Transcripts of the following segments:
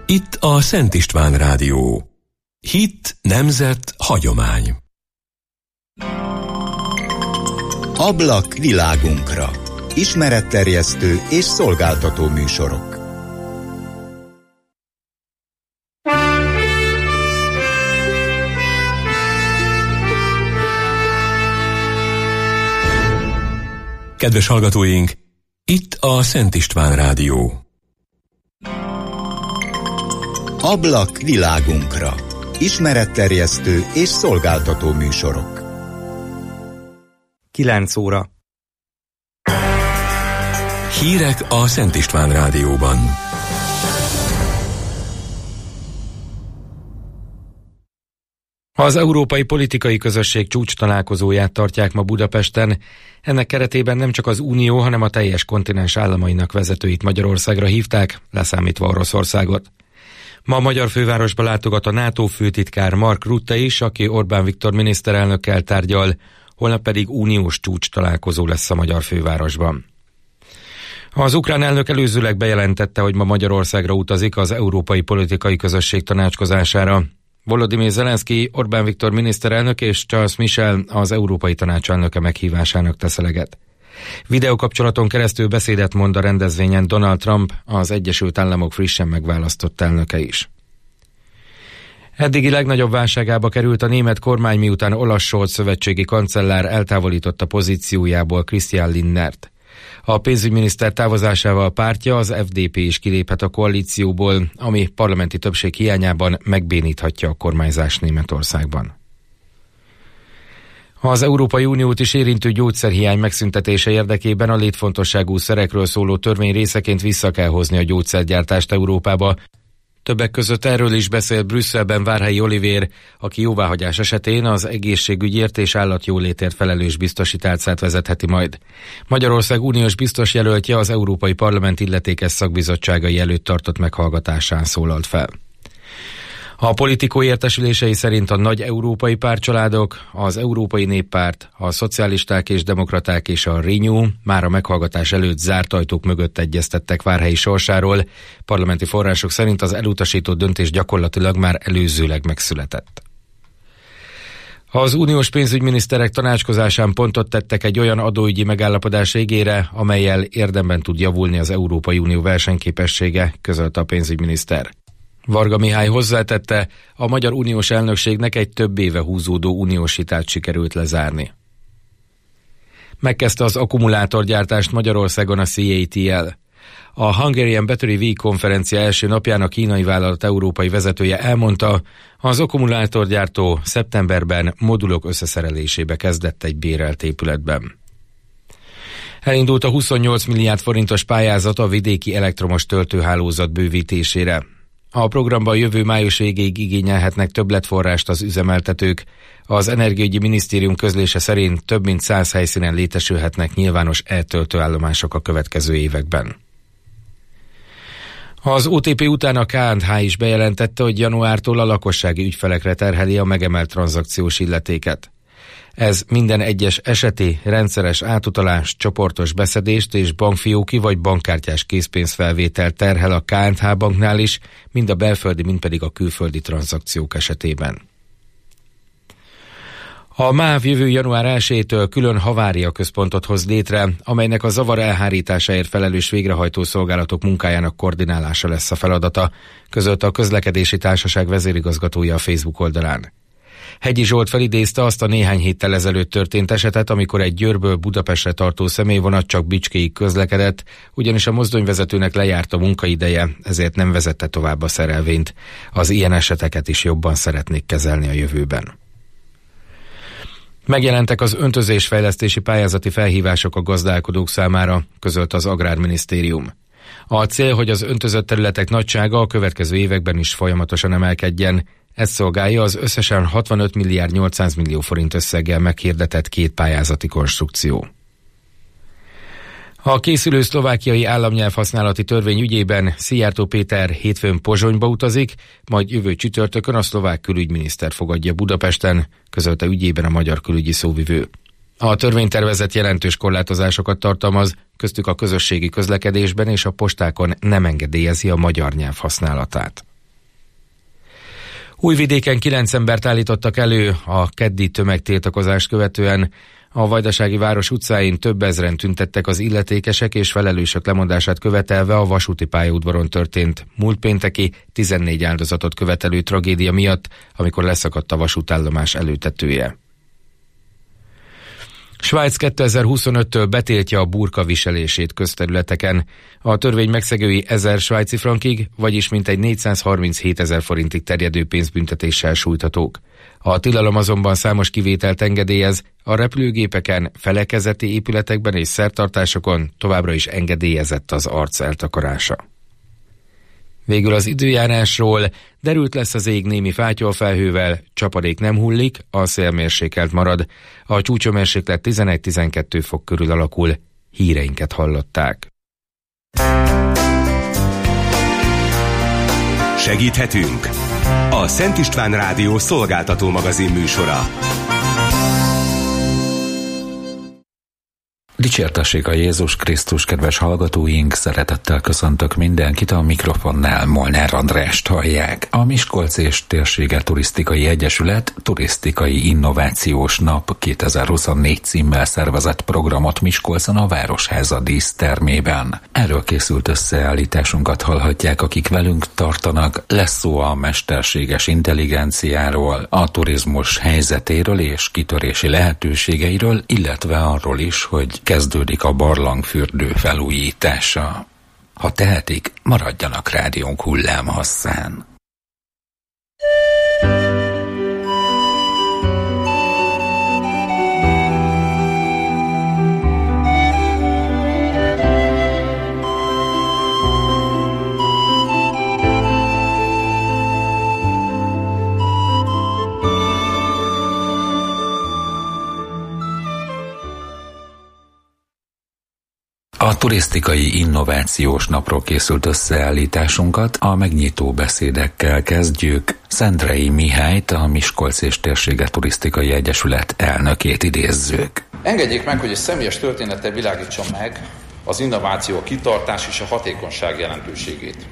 Itt a Szent István Rádió. Hit, nemzet, hagyomány. Ablak világunkra. Ismeretterjesztő és szolgáltató műsorok. Kedves hallgatóink, itt a Szent István Rádió. Ablak világunkra. Ismeretterjesztő és szolgáltató műsorok. 9 óra. Hírek a Szent István Rádióban. Az Európai Politikai Közösség csúcstalálkozóját tartják ma Budapesten. Ennek keretében nem csak az Unió, hanem a teljes kontinens államainak vezetőit Magyarországra hívták, leszámítva Oroszországot. Ma a magyar fővárosba látogat a NATO főtitkár Mark Rutte is, aki Orbán Viktor miniszterelnökkel tárgyal, holnap pedig uniós csúcstalálkozó lesz a magyar fővárosban. Az ukrán elnök előzőleg bejelentette, hogy ma Magyarországra utazik az Európai Politikai Közösség tanácskozására. Volodymyr Zelenszky, Orbán Viktor miniszterelnök és Charles Michel, az Európai Tanács elnöke meghívásának tesz eleget. Videokapcsolaton keresztül beszédet mond a rendezvényen Donald Trump, az Egyesült Államok frissen megválasztott elnöke is. Eddigi legnagyobb válságába került a német kormány, miután Olaf Scholz szövetségi kancellár eltávolította pozíciójából Christian Lindnert. A pénzügyminiszter távozásával pártja, az FDP is kiléphet a koalícióból, ami parlamenti többség hiányában megbéníthatja a kormányzást Németországban. Az Európai Uniót is érintő gyógyszerhiány megszüntetése érdekében a létfontosságú szerekről szóló törvény részeként vissza kell hozni a gyógyszergyártást Európába. Többek között erről is beszél Brüsszelben Várhelyi Olivér, aki jóváhagyás esetén az egészségügyért és állatjólétért felelős biztosi tálcát vezetheti majd. Magyarország uniós biztos jelöltje az Európai Parlament illetékes szakbizottságai előtt tartott meghallgatásán szólalt fel. A Politikó értesülései szerint a nagy európai pártcsaládok, az Európai Néppárt, a szocialisták és demokraták és a Renew már a meghallgatás előtt zárt ajtók mögött egyeztettek Várhelyi sorsáról. Parlamenti források szerint az elutasító döntés gyakorlatilag már előzőleg megszületett. Az uniós pénzügyminiszterek tanácskozásán pontot tettek egy olyan adóügyi megállapodás végére, amellyel érdemben tud javulni az Európai Unió versenyképessége, közölte a pénzügyminiszter. Varga Mihály hozzátette, a magyar uniós elnökségnek egy több éve húzódó uniós hitát sikerült lezárni. Megkezdte az akkumulátorgyártást Magyarországon a CATL. A Hungarian Battery Week konferencia első napján a kínai vállalat európai vezetője elmondta, az akkumulátorgyártó szeptemberben modulok összeszerelésébe kezdett egy bérelt épületben. Elindult a 28 milliárd forintos pályázat a vidéki elektromos töltőhálózat bővítésére. A programban jövő május végéig igényelhetnek többletforrást az üzemeltetők. Az Energiaügyi Minisztérium közlése szerint több mint 100 helyszínen létesülhetnek nyilvános eltöltőállomások a következő években. Az OTP után a K&H is bejelentette, hogy januártól a lakossági ügyfelekre terheli a megemelt tranzakciós illetéket. Ez minden egyes eseti, rendszeres átutalás, csoportos beszedést és bankfióki vagy bankkártyás készpénzfelvétel terhel a K&H banknál is, mind a belföldi, mind pedig a külföldi tranzakciók esetében. A MÁV jövő január 1-től külön havária központot hoz létre, amelynek a zavar elhárításáért felelős végrehajtó szolgálatok munkájának koordinálása lesz a feladata, közölte a Közlekedési Társaság vezérigazgatója a Facebook oldalán. Hegyi Zsolt felidézte azt a néhány héttel ezelőtt történt esetet, amikor egy Győrből Budapestre tartó személyvonat csak Bicskéig közlekedett, ugyanis a mozdonyvezetőnek lejárt a munkaideje, ezért nem vezette tovább a szerelvényt. Az ilyen eseteket is jobban szeretnék kezelni a jövőben. Megjelentek az öntözésfejlesztési pályázati felhívások a gazdálkodók számára, közölte az Agrárminisztérium. A cél, hogy az öntözött területek nagysága a következő években is folyamatosan emelkedjen. Ez szolgálja az összesen 65 milliárd 800 millió forint összeggel meghirdetett két pályázati konstrukció. A készülő szlovákiai államnyelvhasználati törvény ügyében Szijjártó Péter hétfőn Pozsonyba utazik, majd jövő csütörtökön a szlovák külügyminiszter fogadja Budapesten, közölte ügyében a magyar külügyi szóvivő. A törvénytervezet jelentős korlátozásokat tartalmaz, köztük a közösségi közlekedésben és a postákon nem engedélyezi a magyar nyelv használatát. Újvidéken 9 embert állítottak elő a keddi tömegtiltakozást követően. A Vajdasági város utcáin több ezren tüntettek az illetékesek és felelősök lemondását követelve a vasúti pályaudvaron történt múlt pénteki 14 áldozatot követelő tragédia miatt, amikor leszakadt a vasútállomás előtetője. Svájc 2025-től betiltja a burka viselését közterületeken. A törvény megszegői 1000 svájci frankig, vagyis mintegy 437 000 forintig terjedő pénzbüntetéssel sújthatók. A tilalom azonban számos kivételt engedélyez, a repülőgépeken, felekezeti épületekben és szertartásokon továbbra is engedélyezett az arc eltakarása. Végül az időjárásról: derült lesz az ég némi fátyolfelhővel, csapadék nem hullik, a szél mérsékelt marad. A csúcshőmérséklet 11-12 fok körül alakul. Híreinket hallották. Segíthetünk! A Szent István Rádió szolgáltató magazin műsora. Dicsértessék a Jézus Krisztus, kedves hallgatóink, szeretettel köszöntök mindenkit, a mikrofonnál Molnár Andrást hallják. A Miskolc és Térsége Turisztikai Egyesület Turisztikai Innovációs Nap 2024 címmel szervezett programot Miskolcon a Városháza dísztermében. Erről készült összeállításunkat hallhatják, akik velünk tartanak. Lesz szó a mesterséges intelligenciáról, a turizmus helyzetéről és kitörési lehetőségeiről, illetve arról is, hogy kezdődik a barlangfürdő felújítása. Ha tehetik, maradjanak rádiónk hullámhosszán. A Turisztikai Innovációs Napról készült összeállításunkat a megnyitó beszédekkel kezdjük. Szendrei Mihályt, a Miskolc és Térsége Turisztikai Egyesület elnökét idézzük. Engedjék meg, hogy egy személyes történettel világítsam meg az innováció, a kitartás és a hatékonyság jelentőségét.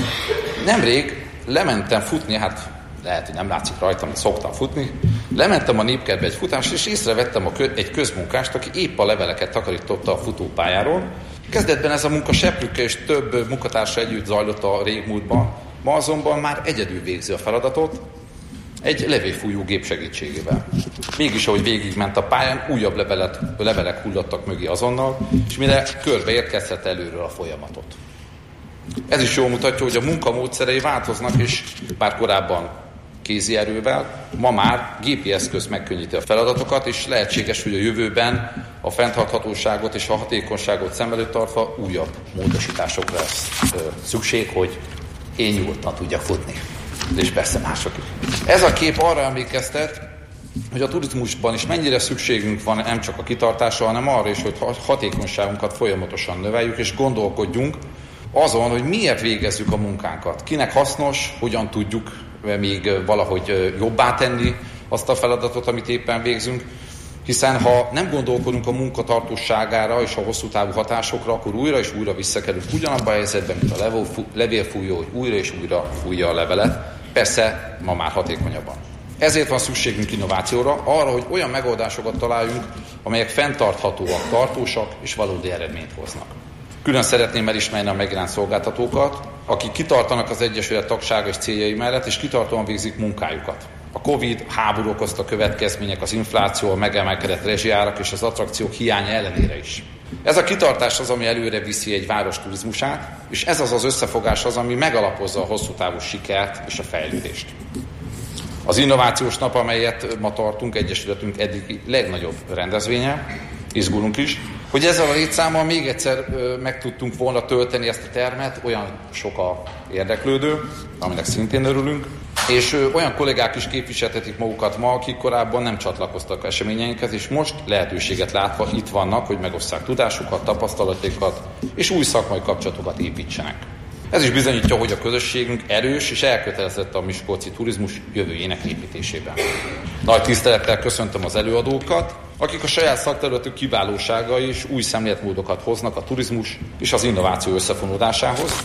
Nemrég lementem futni, hát lehet, hogy nem látszik rajtam, hogy szoktam futni. Lementem a Népkertbe egy futásra, és észrevettem egy közmunkást, aki épp a leveleket takarította a futópályáról. Kezdetben ez a munka seprűkkel és több munkatársa együtt zajlott a régmúltban, ma azonban már egyedül végzi a feladatot egy levélfújó-gép segítségével. Mégis, ahogy végigment a pályán, újabb levelek hullottak mögé azonnal, és mire körbe érkezhet előről a folyamatot. Ez is jól mutatja, hogy a munkamódszerei változnak, és bár korábban kézi erővel, ma már gépi eszköz megkönnyíti a feladatokat, és lehetséges, hogy a jövőben a fenntarthatóságot és a hatékonyságot szem előtt tartva újabb módosításokra lesz szükség, hogy én nyugodtan tudjak futni. És persze mások is. Ez a kép arra emlékeztet, hogy a turizmusban is mennyire szükségünk van nem csak a kitartásra, hanem arra is, hogy hatékonyságunkat folyamatosan növeljük, és gondolkodjunk azon, hogy miért végezzük a munkánkat. Kinek hasznos, hogyan tudjuk még valahogy jobbá tenni azt a feladatot, amit éppen végzünk. Hiszen ha nem gondolkodunk a munkatartóságára és a hosszú távú hatásokra, akkor újra és újra visszakerülünk ugyanabba a helyzetben, mint a levélfújó, hogy újra és újra fújja a levelet. Persze ma már hatékonyabban. Ezért van szükségünk innovációra, arra, hogy olyan megoldásokat találjunk, amelyek fenntarthatóak, tartósak és valódi eredményt hoznak. Külön szeretném elismerni a megjelent szolgáltatókat, akik kitartanak az Egyesület tagsága és céljai mellett, és kitartóan végzik munkájukat. A Covid, háború okozta következmények, az infláció, a megemelkedett rezsiárak és az attrakciók hiánya ellenére is. Ez a kitartás az, ami előre viszi egy város turizmusát, és ez az összefogás az, ami megalapozza a hosszú távú sikert és a fejlődést. Az Innovációs Nap, amelyet ma tartunk, Egyesületünk eddigi legnagyobb rendezvénye, izgulunk is, hogy ezzel a létszámmal még egyszer meg tudtunk volna tölteni ezt a termet, olyan sok a érdeklődő, aminek szintén örülünk, és olyan kollégák is képviseltetik magukat ma, akik korábban nem csatlakoztak eseményeinkhez, és most lehetőséget látva itt vannak, hogy megosszák tudásukat, tapasztalataikat, és új szakmai kapcsolatokat építsenek. Ez is bizonyítja, hogy a közösségünk erős és elkötelezett a miskolci turizmus jövőjének építésében. Nagy tisztelettel köszöntöm az előadókat, akik a saját szakterületük kiválóságai és új szemléletmódokat hoznak a turizmus és az innováció összefonódásához,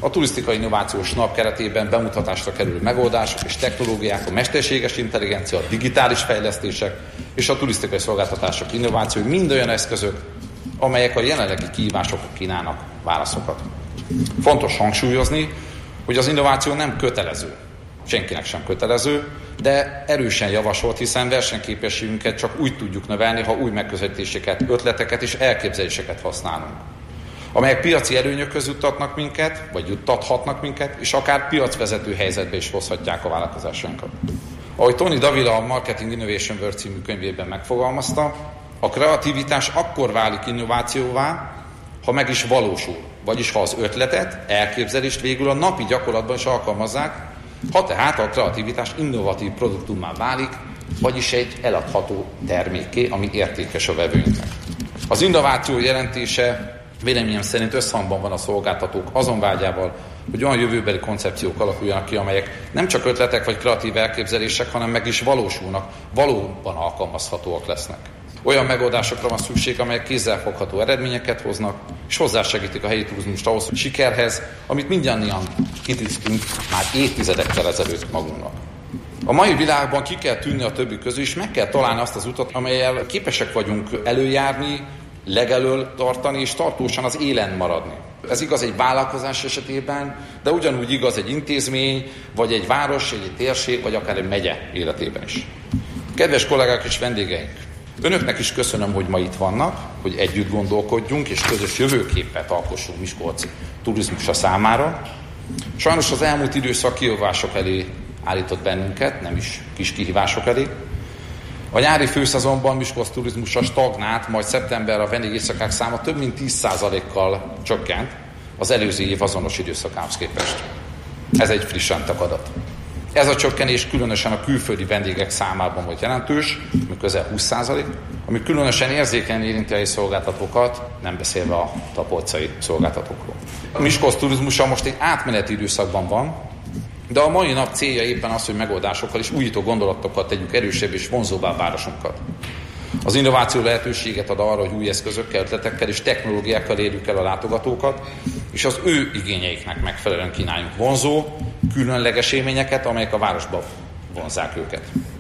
A turisztikai innovációs nap keretében bemutatásra kerülő megoldások és technológiák, a mesterséges intelligencia, a digitális fejlesztések és a turisztikai szolgáltatások innovációi mind olyan eszközök, amelyek a jelenlegi kihívásokra kínálnak válaszokat. Fontos hangsúlyozni, hogy az innováció nem kötelező, senkinek sem kötelező, de erősen javasolt, hiszen versenyképességünket csak úgy tudjuk növelni, ha új megközelítéseket, ötleteket és elképzeléseket használunk, amelyek piaci előnyökhöz juttatnak minket, vagy juttathatnak minket, és akár piacvezető helyzetbe is hozhatják a vállalkozásainkat. Ahogy Tony Davila a Marketing Innovation World című könyvében megfogalmazta, a kreativitás akkor válik innovációvá, ha meg is valósul, vagyis ha az ötletet, elképzelést végül a napi gyakorlatban is alkalmazzák, ha tehát a kreativitás innovatív produktummá válik, vagyis egy eladható termékké, ami értékes a vevőinknek. Az innováció jelentése véleményem szerint összhangban van a szolgáltatók azon vágyával, hogy olyan jövőbeli koncepciók alakuljanak ki, amelyek nem csak ötletek vagy kreatív elképzelések, hanem meg is valósulnak, valóban alkalmazhatóak lesznek. Olyan megoldásokra van szükség, amelyek kézzelfogható eredményeket hoznak, és hozzásegítik a helyi turizmust ahhoz, hogy sikerhez, amit mindannyian kitűztünk már évtizedekkel ezelőtt magunknak. A mai világban ki kell tűnni a többi közül, és meg kell találni azt az utat, amellyel képesek vagyunk előjárni, legelől tartani, és tartósan az élen maradni. Ez igaz egy vállalkozás esetében, de ugyanúgy igaz egy intézmény, vagy egy város, egy térség, vagy akár egy megye életében is. Kedves kollégák és vendégeink! Önöknek is köszönöm, hogy ma itt vannak, hogy együtt gondolkodjunk, és közös jövőképet alkossunk Miskolc turizmusa számára. Sajnos az elmúlt időszak kihívások elé állított bennünket, nem is kis kihívások elé. A nyári főszezonban Miskolc turizmusa stagnált, majd szeptemberre a vendégéjszakák száma több mint 10%-kal csökkent az előző év azonos időszakához képest. Ez egy frissen tett adat. Ez a csökkenés különösen a külföldi vendégek számában volt jelentős, ami közel 20%, ami különösen érzékenyen érinti a szolgáltatókat, nem beszélve a tapolcai szolgáltatókról. A Miskolc turizmusa most egy átmeneti időszakban van, de a mai nap célja éppen az, hogy megoldásokkal és újító gondolatokkal tegyük erősebb és vonzóbbá a városunkat. Az innováció lehetőséget ad arra, hogy új eszközökkel, ötletekkel és technológiákkal érjük el a látogatókat, és az ő igényeiknek megfelelően kínáljunk vonzó, különleges élményeket, amelyek a városba vonzzák őket.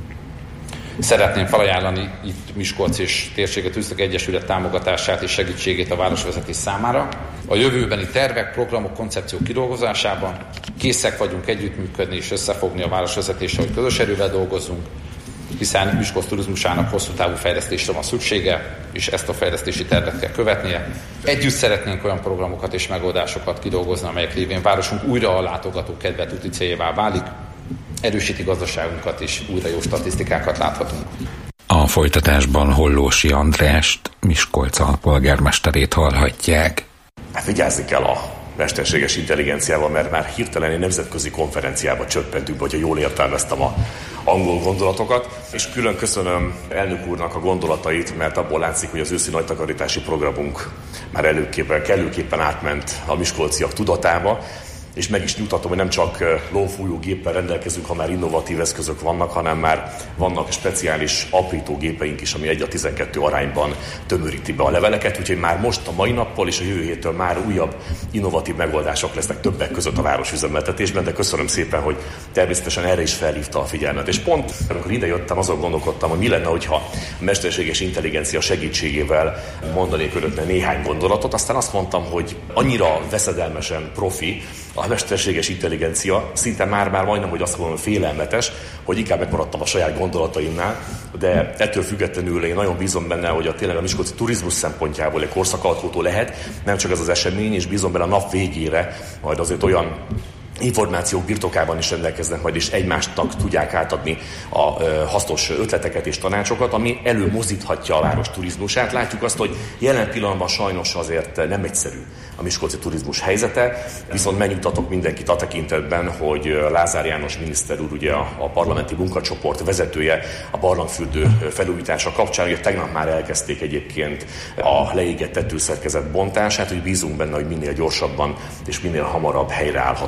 Szeretném felajánlani itt Miskolc és Térsége Turisztikai Egyesület támogatását és segítségét a városvezetés számára. A jövőbeni tervek, programok, koncepciók kidolgozásában készek vagyunk együttműködni és összefogni a városvezetéssel, hogy közös erővel dolgozzunk, hiszen Miskolc turizmusának hosszú távú fejlesztésre van szüksége, és ezt a fejlesztési tervet kell követnie. Együtt szeretnénk olyan programokat és megoldásokat kidolgozni, amelyek révén városunk újra a látogató kedvet úti céljává válik, erősíti gazdaságunkat, és újra jó statisztikákat láthatunk. A folytatásban Hollósi Andrást, Miskolc alpolgármesterét hallhatják. Vigyázni kell a mesterséges intelligenciával, mert már hirtelen egy nemzetközi konferenciába csöppentünk, hogyha jól értelmeztem a angol gondolatokat, és külön köszönöm elnök úrnak a gondolatait, mert abból látszik, hogy az őszi nagytakarítási programunk már kellőképpen átment a miskolciak tudatába, és meg is nyugtatom, hogy nem csak lófújó géppel rendelkezünk, ha már innovatív eszközök vannak, hanem már vannak speciális aprítógépeink is, ami 1:12 arányban tömöríti be a leveleket, úgyhogy már most a mai nappal és a jövő héttől már újabb innovatív megoldások lesznek többek között a városüzemeltetésben, de köszönöm szépen, hogy természetesen erre is felhívta a figyelmet. És pont amikor idejöttem, azon gondolkodtam, hogy mi lenne, hogyha a mesterséges intelligencia segítségével mondanék önöknek néhány gondolatot, aztán azt mondtam, hogy annyira veszedelmesen profi a mesterséges intelligencia, szinte már majdnem, hogy azt mondom, félelmetes, hogy inkább megmaradtam a saját gondolataimnál, de ettől függetlenül én nagyon bízom benne, hogy tényleg a miskolci turizmus szempontjából egy korszakalkotó lehet, nem csak ez az esemény, és bízom benne a nap végére majd azért olyan információk birtokában is rendelkeznek majd, és egymásnak tudják átadni a hasznos ötleteket és tanácsokat, ami előmozdíthatja a város turizmusát. Látjuk azt, hogy jelen pillanatban sajnos azért nem egyszerű a miskolci turizmus helyzete, viszont megnyugtatok mindenkit a tekintetben, hogy Lázár János miniszter úr, ugye a parlamenti munkacsoport vezetője a barlangfürdő felújítása kapcsán, ugye tegnap már elkezdték egyébként a leégett tetőszerkezet bontását, hogy bízunk benne, hogy minél gyorsabban és minél hamarabb helyreállhat majd a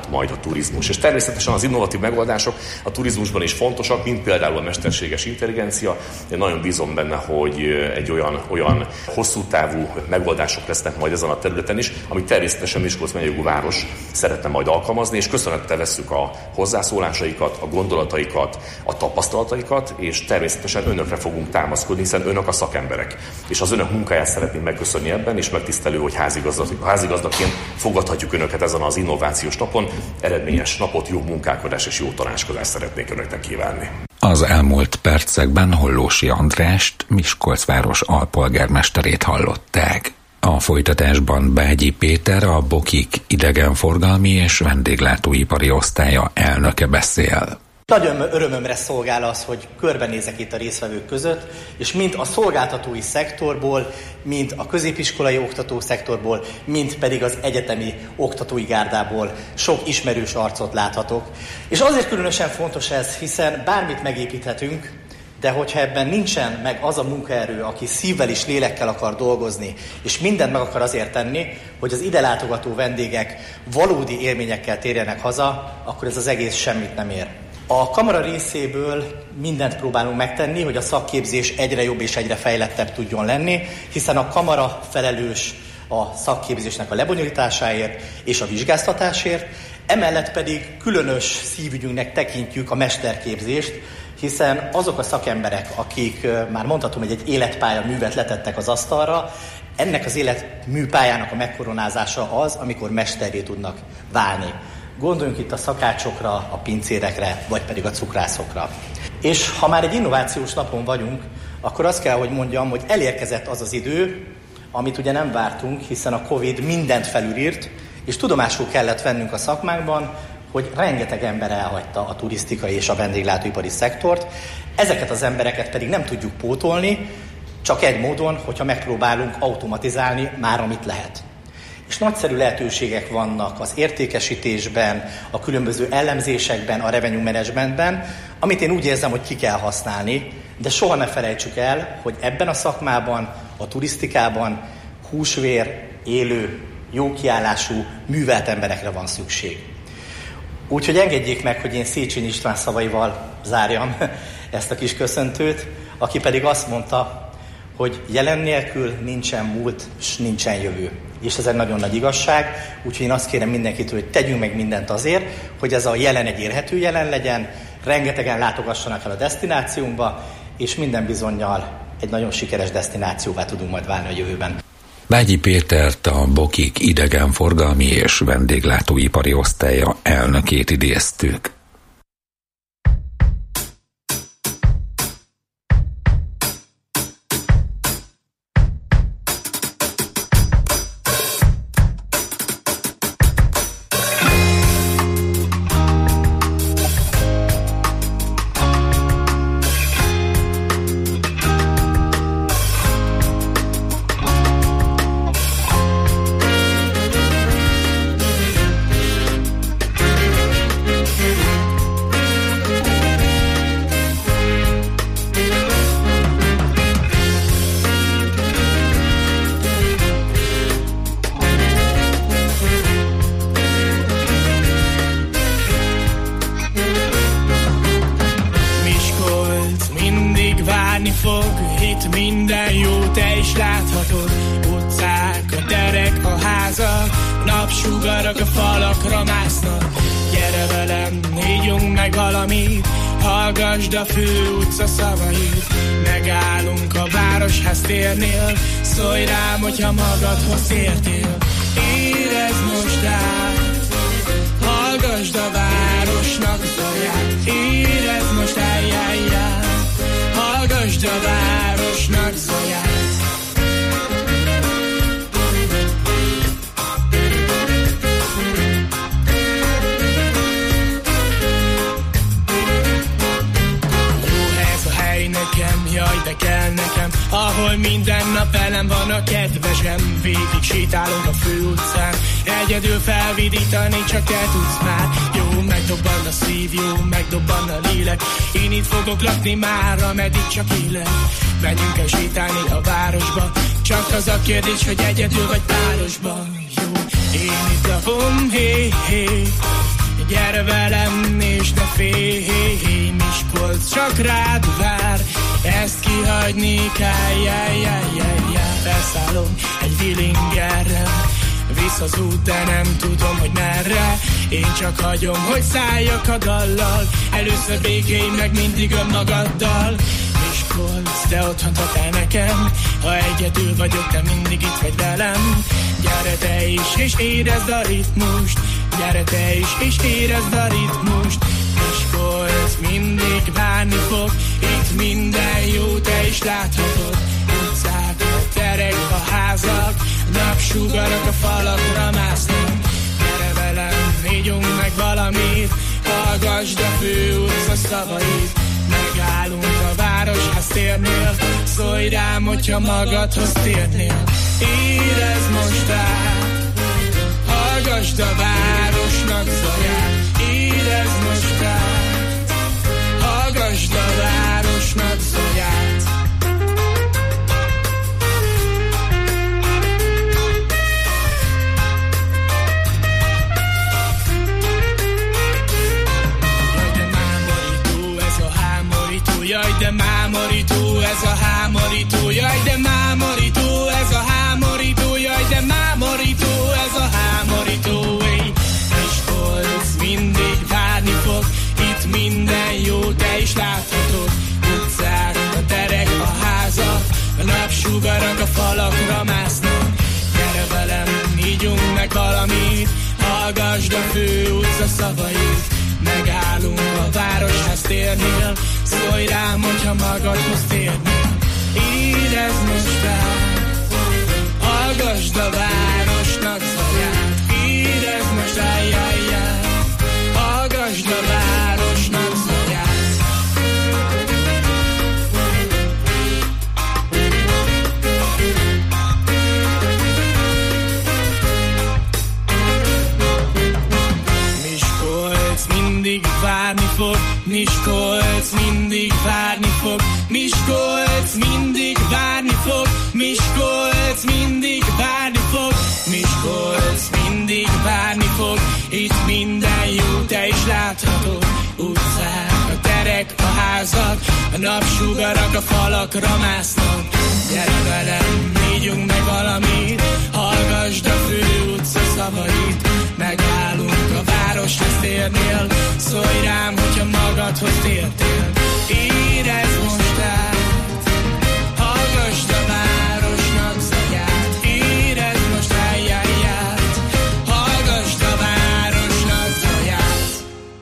turizmus. És természetesen az innovatív megoldások a turizmusban is fontosak, mint például a mesterséges intelligencia. Én nagyon bízom benne, hogy egy olyan hosszú távú megoldások lesznek majd ezen a területen is, amit természetesen Miskolc megyei jogú város szeretne majd alkalmazni, és köszönettel vesszük a hozzászólásaikat, a gondolataikat, a tapasztalataikat, és természetesen önökre fogunk támaszkodni, hiszen önök a szakemberek. És az önök munkáját szeretném megköszönni ebben, és megtisztelő, hogy házigazdaként fogadhatjuk önöket ezen az innovációs napon. Eredményes napot, jó munkálkodás és jó tanácskozást szeretnék önöknek kívánni. Az elmúlt percekben Hollósy Andrást, Miskolc város alpolgármesterét hallották. A folytatásban Bágyi Péter, a Bokik idegenforgalmi és vendéglátóipari osztálya elnöke beszél. Nagyon örömömre szolgál az, hogy körbenézek itt a résztvevők között, és mind a szolgáltatói szektorból, mind a középiskolai oktató szektorból, mind pedig az egyetemi oktatói gárdából sok ismerős arcot láthatok. És azért különösen fontos ez, hiszen bármit megépíthetünk, de hogyha ebben nincsen meg az a munkaerő, aki szívvel és lélekkel akar dolgozni, és mindent meg akar azért tenni, hogy az ide látogató vendégek valódi élményekkel térjenek haza, akkor ez az egész semmit nem ér. A kamara részéből mindent próbálunk megtenni, hogy a szakképzés egyre jobb és egyre fejlettebb tudjon lenni, hiszen a kamara felelős a szakképzésnek a lebonyolításáért és a vizsgáztatásért, emellett pedig különös szívügyünknek tekintjük a mesterképzést, hiszen azok a szakemberek, akik már mondhatom, hogy egy életpálya művet letettek az asztalra, ennek az életműpályának a megkoronázása az, amikor mesterré tudnak válni. Gondoljunk itt a szakácsokra, a pincérekre, vagy pedig a cukrászokra. És ha már egy innovációs napon vagyunk, akkor azt kell, hogy mondjam, hogy elérkezett az az idő, amit ugye nem vártunk, hiszen a Covid mindent felülírt, és tudomásul kellett vennünk a szakmánkban, hogy rengeteg ember elhagyta a turisztikai és a vendéglátóipari szektort. Ezeket az embereket pedig nem tudjuk pótolni, csak egy módon, hogyha megpróbálunk automatizálni már, amit lehet. És nagyszerű lehetőségek vannak az értékesítésben, a különböző elemzésekben, a revenue managementben, amit én úgy érzem, hogy ki kell használni, de soha ne felejtsük el, hogy ebben a szakmában, a turisztikában húsvér, élő, jó kiállású, művelt emberekre van szükség. Úgyhogy engedjék meg, hogy én Széchenyi István szavaival zárjam ezt a kis köszöntőt, aki pedig azt mondta, hogy jelen nélkül nincsen múlt, és nincsen jövő. És ez egy nagyon nagy igazság, úgyhogy én azt kérem mindenkitől, hogy tegyünk meg mindent azért, hogy ez a jelen egy érhető jelen legyen, rengetegen látogassanak el a desztinációnkba, és minden bizonnyal egy nagyon sikeres desztinációvá tudunk majd válni a jövőben. Bágyi Pétert, a Bokik idegenforgalmi és vendéglátóipari osztálya elnökét idéztük. Napsugarak a falakra másznak. Gyere velem, ígyunk meg valamit, hallgasd a főutca szavait. Megállunk a Városház térnél, szólj rám, hogyha magadhoz értél. Érezd most át, hallgasd a városnak zaját. Érezd most állját, hallgasd a városnak zaját. Jaj, de kell nekem, ahol minden nap velem van a kedvesem. Végig sétálunk a főutcán, egyedül felvidítani csak te tudsz már. Jó, megdobban a szív, jó, megdobban a lélek. Én itt fogok lakni már, ameddig csak élek. Menjünk el sétálni a városba, csak az a kérdés, hogy egyedül vagy párosban. Jó, én itt lakom, hé, hé. Gyere velem és ne félj, Miskolc csak rád vár, ezt kihagyni kell, beszállom egy Willingerre, visz az út, de nem tudom, hogy merre. Én csak hagyom, hogy szálljak a dallal, először békélj meg mindig önmagaddal. Miskolc, te otthont adtál nekem, ha egyedül vagyok, te mindig itt vagy velem. Gyere te is, és érezd a ritmust, gyere te is, és érezd a ritmust. Miskolc mindig várni fog, itt minden jó, te is láthatod. Utcák, a terek, a házak, napsugarak a falakra másznak. Gyere velem, ígyunk meg valamit, hallgasd a főutca szavait. Megállunk a városház térnél, szólj rám, hogyha magadhoz térnél. Érezd most át, hallgasd a városnak zaját. Érezd most át, hallgasd a városnak zaját. Jaj, de mámorító ez a hámorító, jaj, de mámorító ez a hámorító, jaj, de mámorító ez a hámorító. Miskolc mindig várni fog, itt minden jó, te is láthatod. Utcák, a terek, a házak, a napsugarak a falakra másznak. Gyere velem, ígyunk meg valamit, hallgasd a főutca szavait. Megállunk a városház térnél, szólj rám, hogyha magadhoz térnél. Érezd most át, hallgasd a városnak zaját. Érezd most ájjájját, hallgasd a városnak zaját. Mindig várni fog, Miskolc mindig várni fog, Miskolc mindig várni fog, Miskolc mindig várni fog, Miskolc mindig várni fog, itt minden jó, te is láthatod. Utcák, a terek, a házak, a napsugarak a falakra másznak. Gyere velem, ígyunk meg valamit, hallgasd a főutca szavait. Megállunk a városház térnél, szólj rám, hogyha magadhoz tértél. Érezd most át, hallgasd a városnak zaját. Érezd most ájjáját, hallgasd a városnak zaját.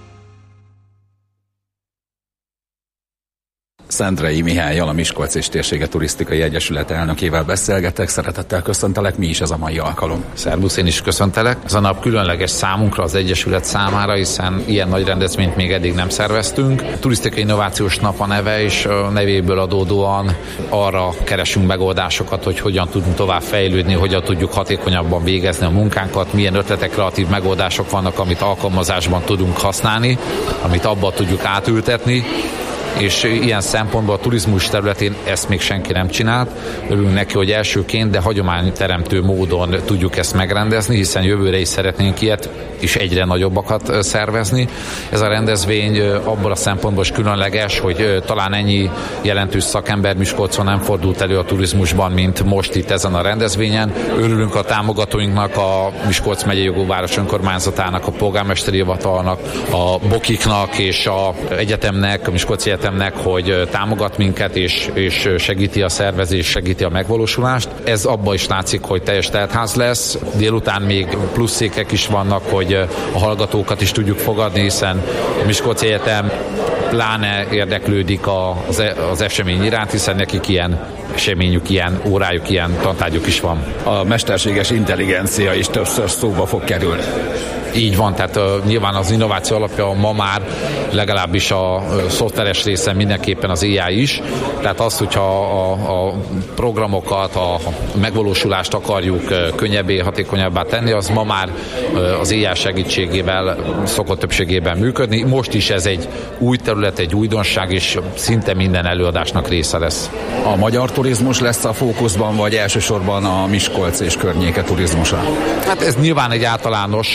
Szendrei Mihállyal, a Miskolc és Térsége Turisztikai Egyesület elnökével beszélgetek. Szeretettel köszöntelek, mi is ez a mai alkalom. Szervusz, én is köszöntelek. Ez a nap különleges számunkra, az Egyesület számára, hiszen ilyen nagy rendezvényt még eddig nem szerveztünk. Turisztikai Innovációs Nap a neve, és a nevéből adódóan arra keresünk megoldásokat, hogy hogyan tudunk tovább fejlődni, hogyan tudjuk hatékonyabban végezni a munkánkat, milyen ötletek, kreatív megoldások vannak, amit alkalmazásban tudunk használni, amit abba tudjuk átültetni. És ilyen szempontból a turizmus területén ezt még senki nem csinált. Örülünk neki, hogy elsőként, de hagyományteremtő módon tudjuk ezt megrendezni, hiszen jövőre is szeretnénk ilyet, és egyre nagyobbakat szervezni. Ez a rendezvény abból a szempontból is különleges, hogy talán ennyi jelentős szakember Miskolcon nem fordult elő a turizmusban, mint most itt ezen a rendezvényen. Örülünk a támogatóinknak, a Miskolc megyei jogóváros önkormányzatának, a polgármesteri hivatalnak, a Bokiknak és az egyetemnek, a Miskolci Egyetemnek, hogy támogat minket és segíti a szervezést, segíti a megvalósulást. Ez abban is látszik, hogy teljes teltház lesz. Délután még plusz székek is vannak, hogy a hallgatókat is tudjuk fogadni, hiszen a Miskolci Egyetem pláne érdeklődik az esemény iránt, hiszen nekik ilyen eseményük, ilyen órájuk, ilyen tantárgyuk is van. A mesterséges intelligencia is többször szóba fog kerülni. Így van, tehát nyilván az innováció alapja ma már legalábbis a szoftveres része mindenképpen az AI is. Tehát az, hogyha a programokat, a megvalósulást akarjuk könnyebbé, hatékonyabbá tenni, az ma már az AI segítségével szokott többségében működni. Most is ez egy új terület, egy újdonság, és szinte minden előadásnak része lesz. A magyar turizmus lesz a fókuszban, vagy elsősorban a Miskolc és környéke turizmusa? Hát ez nyilván egy általános probléma,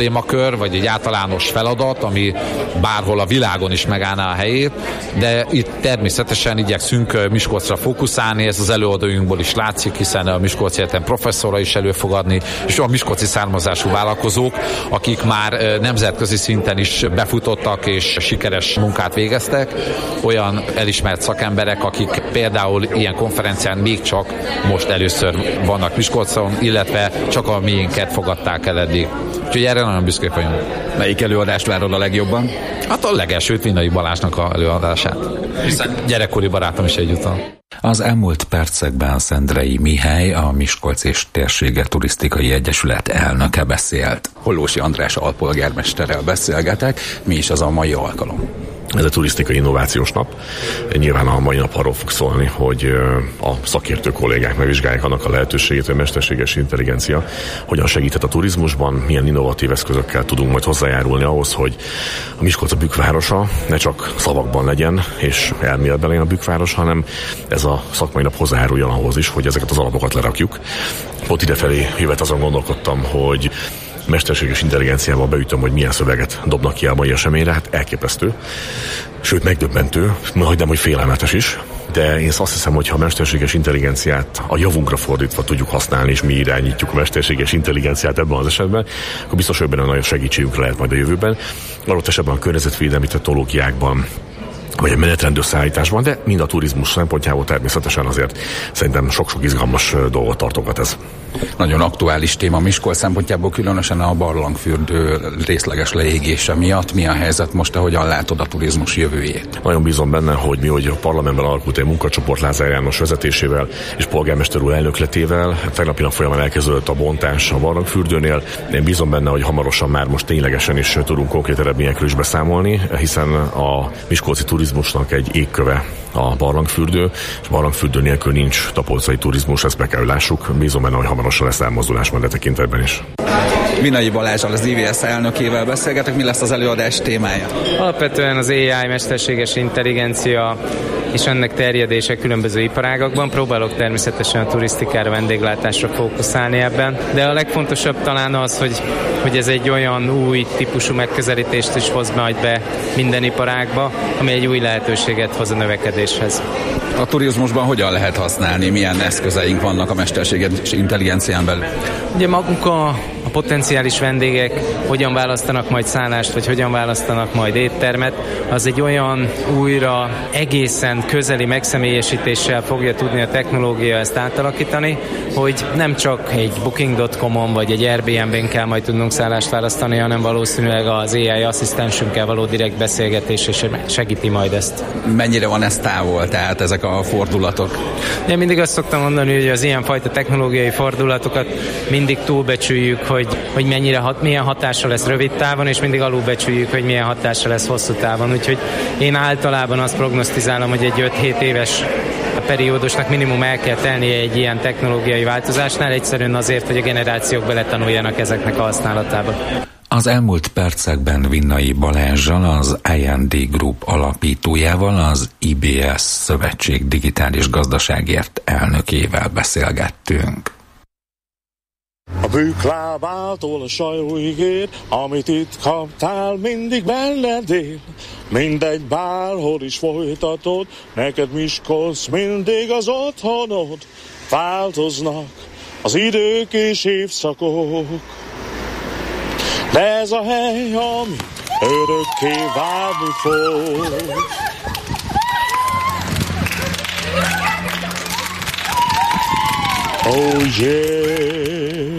témakör, vagy egy általános feladat, ami bárhol a világon is megállná a helyét, de itt természetesen igyekszünk Miskolcra fókuszálni, ez az előadóinkból is látszik, hiszen a Miskolci Egyetem professzora is elő fog adni, és olyan miskolci származású vállalkozók, akik már nemzetközi szinten is befutottak és sikeres munkát végeztek, olyan elismert szakemberek, akik például ilyen konferencián még csak most először vannak Miskolcon, illetve csak a miénket fogadták el eddig. Úgyhogy erre nagyon büszkék vagyunk. Melyik előadást várod a legjobban? Hát a legelsőt, Vinnai Balázsnak a előadását. Hiszen gyerekkori barátom is egyúttal. Az elmúlt percekben Szendrei Mihály, a Miskolc és Térsége Turisztikai Egyesület elnöke beszélt. Hollósi András alpolgármesterrel beszélgetek. Mi is az a mai alkalom? Ez a turisztikai innovációs nap. Nyilván a mai nap arról fog szólni, hogy a szakértő kollégák megvizsgálják annak a lehetőségét, hogy a mesterséges intelligencia hogyan segíthet a turizmusban, milyen innovatív eszközökkel tudunk majd hozzájárulni ahhoz, hogy a Miskolc a bükkvárosa ne csak szavakban legyen, és elméletben legyen a bükkváros, hanem ez a szakmai nap hozzájáruljon ahhoz is, hogy ezeket az alapokat lerakjuk. Ott idefelé jövet azon gondolkodtam, hogy mesterséges intelligenciával beütöm, hogy milyen szöveget dobnak ki a mai eseményre, hát elképesztő. Sőt, megdöbbentő, majdnem, hogy félelmetes is. De én azt hiszem, hogy ha a mesterséges intelligenciát a javunkra fordítva tudjuk használni, és mi irányítjuk a mesterséges intelligenciát ebben az esetben, akkor biztos, hogy benne nagyon segítségünkre lehet majd a jövőben. Adott esetben a környezetvédelmi technológiákban, vagy a menetrendösszállításban, de mind a turizmus szempontjából természetesen azért szerintem sok-sok izgalmas dolgot tartogat ez. Nagyon aktuális téma Miskolc szempontjából, különösen a barlangfürdő részleges leégése miatt. Mi a helyzet most, hogyan látod a turizmus jövőjét? Nagyon bízom benne, hogy mi, hogy a parlamentben alakult egy munkacsoport Lázár János vezetésével és polgármester úr elnökletével, tegnapi nap folyamán elkezdődött a bontás a barlangfürdőnél. Én bízom benne, hogy hamarosan már most ténylegesen is tudunk konkrét eredményekről is beszámolni, hiszen a miskolci turizmusnak egy égköve a barlangfürdő, és barlangfürdő nélkül nincs tapolcai turizmus, ezt be kell lássuk. Bízom benne, hogy hamarosan lesz elmozdulás majd a tekintetben is. Vinnai Balázsral, az IVS elnökével beszélgetek. Mi lesz az előadás témája? Alapvetően az AI, mesterséges intelligencia és ennek terjedése különböző iparágakban. Próbálok természetesen a turisztikára, vendéglátásra fókuszálni ebben, de a legfontosabb talán az, hogy ez egy olyan új típusú megközelítést is hoz majd be minden iparágba, ami egy új lehetőséget hoz a növekedéshez. A turizmusban hogyan lehet használni? Milyen eszközeink vannak a mesterséges intelligencián belül? Ugye maguk a potenciális vendégek hogyan választanak majd szállást, vagy hogyan választanak majd éttermet, az egy olyan újra egészen közeli megszemélyesítéssel fogja tudni a technológia ezt átalakítani, hogy nem csak egy Booking.com-on vagy egy Airbnb-n kell majd tudnunk szállást választani, hanem valószínűleg az AI asszisztensünkkel való direkt beszélgetés és segíti majd ezt. Mennyire van ez távol, tehát ezek a fordulatok? Én mindig azt szoktam mondani, hogy az ilyenfajta technológiai fordulatokat mindig túlbecsüljük, hogy milyen hatása lesz rövid távon, és mindig alulbecsüljük, hogy milyen hatása lesz hosszú távon. Úgyhogy én általában azt prognosztizálom, hogy egy 5-7 éves periódusnak minimum el kell tennie egy ilyen technológiai változásnál, egyszerűen azért, hogy a generációk beletanuljanak ezeknek a használatába. Az elmúlt percekben Vinnai Balázsral, az I&D Group alapítójával, az IBS Szövetség Digitális Gazdaságért elnökével beszélgettünk. A bűklábától a sajóigér, amit itt kaptál, mindig benned él. Mindegy, bárhol is folytatod, neked Miskolc mindig az otthonod. Változnak az idők és évszakok, de ez a hely, amit örökké várni fog. Oh yeah.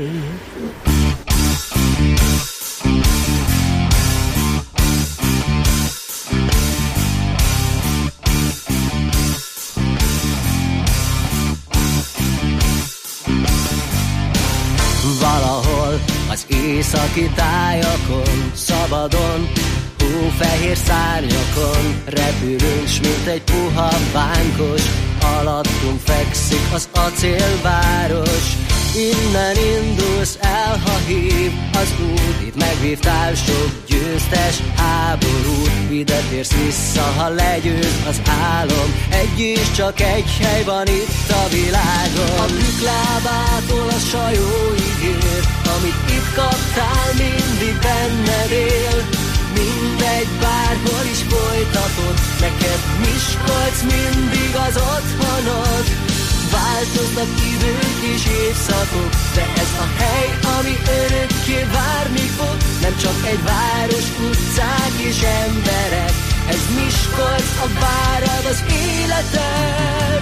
Valahol az északi tájakon, szabadon, hófehér szárnyakon repülünk, s mint egy puha bánkos, alattunk fekszik az acélváros. Innen indulsz el, ha hív az út, itt megvívtál sok győztes háborút. Ide térsz vissza, ha legyőz az álom, egy és csak egy hely van itt a világon. A bükklábától a sajóig ér, amit itt kaptál, mindig benne Változnak idők és évszakok, de ez a hely, ami örökké várni fog. Nem csak egy város, utcák és emberek, ez Miskolc, a várad az életed.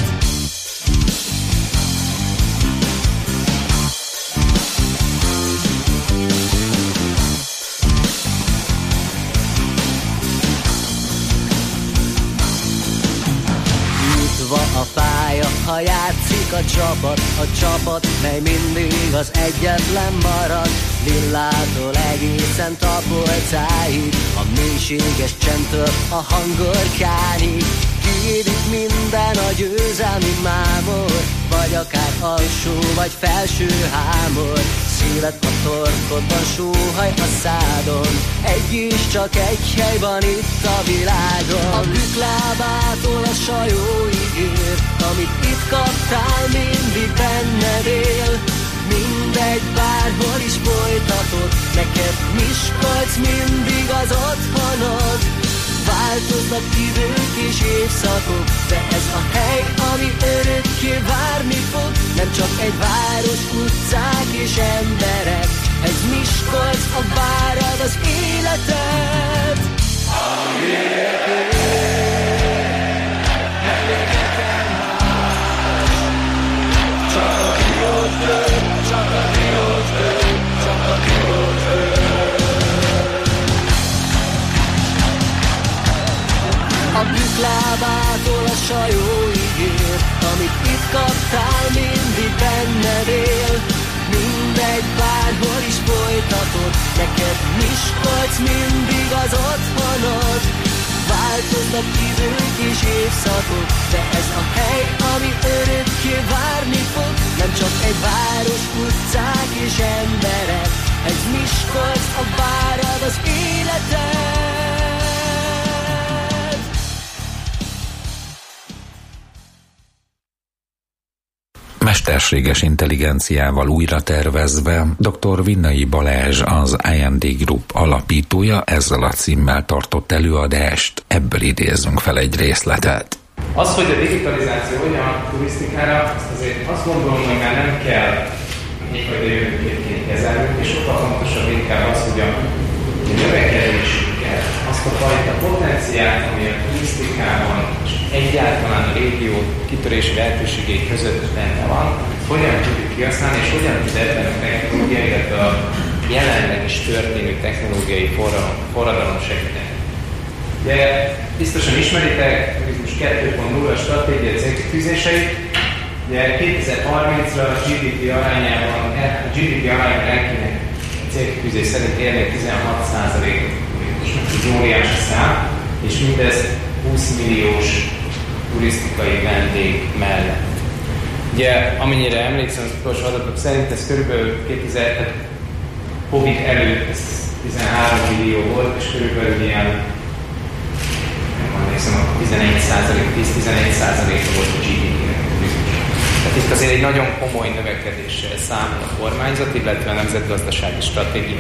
A pálya, ha játszik a csapat, mely mindig az egyetlen marad. Villától egészen Tapolcáig, a mélységes csendtől a hangorkánig. Kiérik minden a győzelmi mámor, vagy akár alsó, vagy felső hámor. Szíved a torkodban, sóhaj a szádon, egy és csak egy hely van itt a világon. A büklábától a sajóig ér, amit itt kaptál, mindig benned él. Mindegy, bárhol is folytatod, neked Miskolc mindig az otthonod. Változnak idők és évszakok, de ez a hely, ami örökké várni fog. Nem csak egy város, utcák és emberek, ez Miskolc, a várad az életed. Csak a diós dől, csak a diós dől, csak a diós dől. A büklábától a sajóig ér, amit itt kaptál, mindig benned él. Mindegy, bárhol is folytatod, neked Miskolc mindig az otthonod. Változnak idők és évszakok, de ez a hely, ami örökké várni fog. Nem csak egy város, utcák és emberek, ez Miskolc, a várad az életed. Mesterséges intelligenciával újra tervezve dr. Vinnai Balázs, az IND Group alapítója ezzel a címmel tartott előadást. Ebből idézzünk fel egy részletet. Az, hogy a digitalizáció hogyan a turisztikára, azért azt gondolom, hogy már nem kell egyfajta jövőképként kezelnünk, és sokkal fontosabb inkább az, hogy a növekedésünket, azt a fajta potenciált, ami a turisztikában és egyáltalán a régió kitörési lehetőségei között benne van, hogyan tudjuk kihasználni, és hogyan tud ebben a technológiai, illetve a jelenleg is történő technológiai forradalom segíteni. De biztosan ismeritek Turizmus 2.0 stratégia célkitűzéseit. Ugye 2030-ra a GDP arányában elkéne célkitűzés szerint érni 16%-ot. Ez óriási szám, és mindez 20 milliós turisztikai vendég mellett. Ugye, amennyire emlékszem, az utolsó adatok szerint ez körülbelül 2000, Covid előtt ez 13 millió volt, és körülbelül ilyen, nem emlékszem, 10-11% volt a GDP-nek a turizmus. Tehát itt azért egy nagyon komoly növekedéssel számol a kormányzat, illetve a nemzetgazdasági stratégia.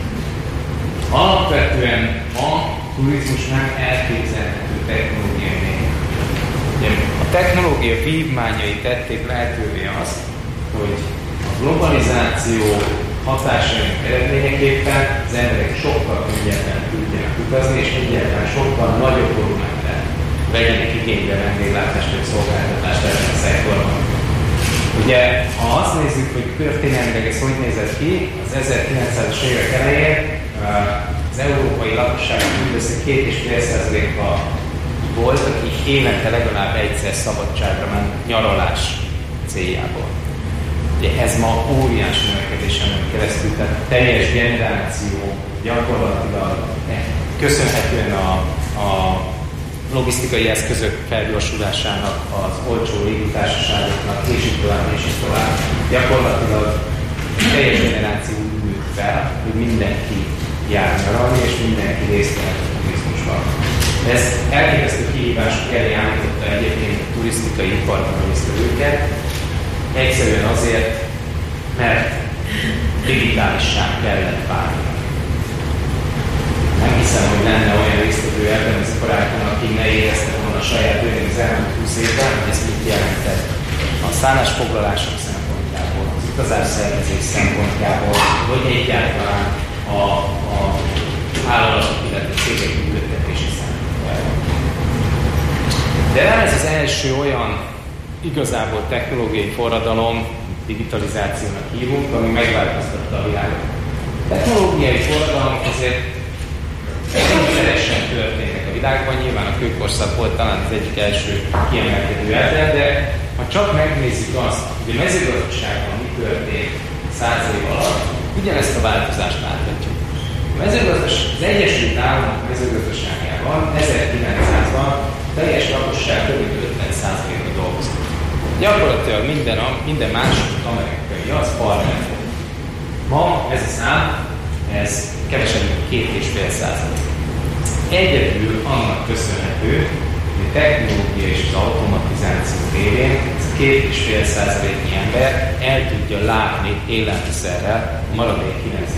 Alapvetően a turizmus nem elképzelhető technológiai nélkül. A technológia vívmányai tették lehetővé azt, hogy a globalizáció hatásainak eredményeképpen az emberek sokkal könnyebben tudjanak utazni, és egyáltalán sokkal nagyobb volumenben vegyenek igénybe vendéglátást vagy szolgáltatást ebben a szektorban. Ugye, ha azt nézzük, hogy történelmileg ez hogy nézett ki, az 1900-as évek elején az európai lakosság mindössze 2,5%-a volt, akik évente legalább egyszer szabadságra ment nyaralás céljából. Ugye ez ma óriási növekedésen keresztül, tehát teljes generáció gyakorlatilag köszönhetően a logisztikai eszközök felgyorsulásának, az olcsó légitársaságoknak, és így tovább. Gyakorlatilag teljes generáció ült fel, hogy mindenki jár nyaralni, és mindenki részt vehet a turizmusban. Ez elképesztő kihívások elé állította egyébként a turisztikai iparban résztvevőket, egyszerűen azért, mert digitálissá kellett válni. Nem hiszem, hogy lenne olyan résztvevő ebben az iparágban, aki ne érezte volna a saját bőrén az elmúlt 20 évben, hogy ez mit jelentett a szállásfoglalások szempontjából, az utazásszervezés szempontjából, vagy egyáltalán a vállalatok, illetve cégek működtetési szempontjából. De ez az első olyan igazából technológiai forradalom, digitalizációnak hívunk, ami megváltoztatta a világot. A technológiai forradalmak azért rendszeresen történnek a világban, nyilván a kőkorszak volt talán az egyik első kiemelkedő elden, de ha csak megnézzük azt, hogy a mezőgazdaságban mi történt 100 év alatt, ugyanezt a változást láthatjuk. Az Egyesült Államok mezőgazdaságában 1900-ban teljes lakosság több mint 50%-ra dolgozott. Gyakorlatilag minden második amerikai az farmer. Ma ez a szám, ez kevesebb mint 2,5%. Egyedül annak köszönhető, hogy a technológia és az automatizáció révén ez a 2,5%-nyi ember el tudja látni élelmiszerrel a maradék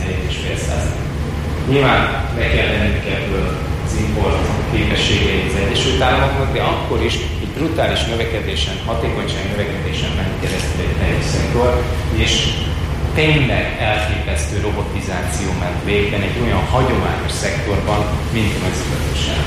91,5%. Nyilván le kell lennünk ebből az import képességei az Egyesült Államoknak, de akkor is egy brutális növekedésen, hatékonyság növekedésen ment keresztül egy teljes szektor, és tényleg elképesztő robotizáció ment végben egy olyan hagyományos szektorban, mint a mezőgazdaság.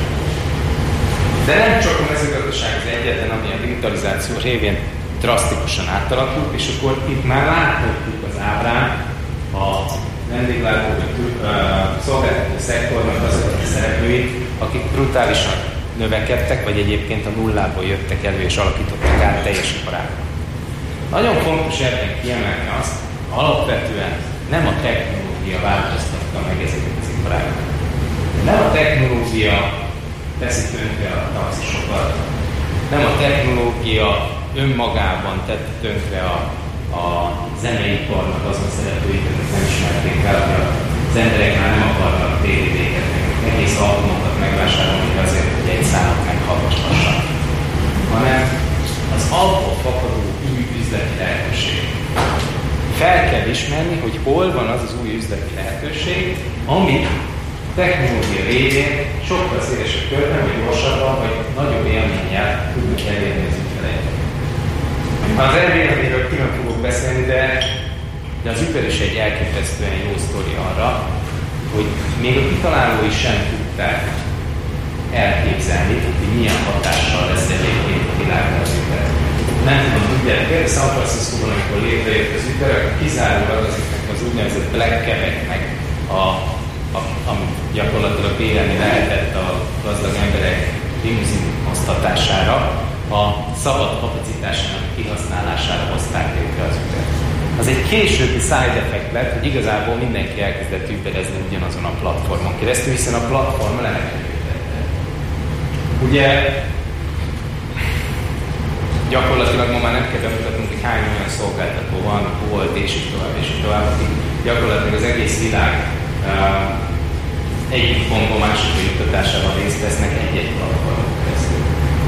De nem csak a mezőgazdaság az egyetlen, ami a digitalizáció révén drasztikusan átalakult, és akkor itt már láthatjuk az ábrán a vendéglátó szolgáltató szektornak azokat a szereplőit, akik brutálisan növekedtek, vagy egyébként a nullából jöttek elő és alakították át teljes iparágat. Nagyon fontos ebben kiemelni azt, alapvetően nem a technológia változtatta meg ezeket az iparágokat. Nem a technológia teszi tönkre a taxisokat, nem a technológia önmagában tette tönkre a zeneiparnak azon szereplőit, akik nem ismerték fel, hogy az emberek már nem akarnak DVD-ket, meg egész albumokat megvásárolni azért, hogy egy számot meghallgassanak, hanem az abból fakadó új üzleti lehetőség. Fel kell ismerni, hogy hol van az az új üzleti lehetőség, amit technológia révén sokkal szélesebb körben, vagy gyorsabban, vagy nagyobb élménnyel tudunk elérni az ügyfeleiket. Az elvéleményről külön fogok beszélni, de az Uber is egy elképesztően jó sztori arra, hogy még a kitalálói sem tudták elképzelni, hogy milyen hatással lesz egyébként a világra az Uber. Nem tudom, tudják, például San Francisco-ban, amikor létrejött az Uber, kizárólag azoknak az úgynevezett black cabeknek, amit gyakorlatilag bérelni lehetett a gazdag emberek limuzinoztatására, a szabad kapacitásának kihasználására hozták létre az Uber. Az egy későbbi side effect lett, hogy igazából mindenki elkezdett Uberezni ugyanazon a platformon keresztül, hiszen a platform lehetővé tette. Ugye gyakorlatilag ma már nem kell bemutatnunk, hogy hány olyan szolgáltató van, volt és így tovább, akik gyakorlatilag az egész világ egyik pontból másikra juttatásában részt vesznek egy-egy platformon keresztül.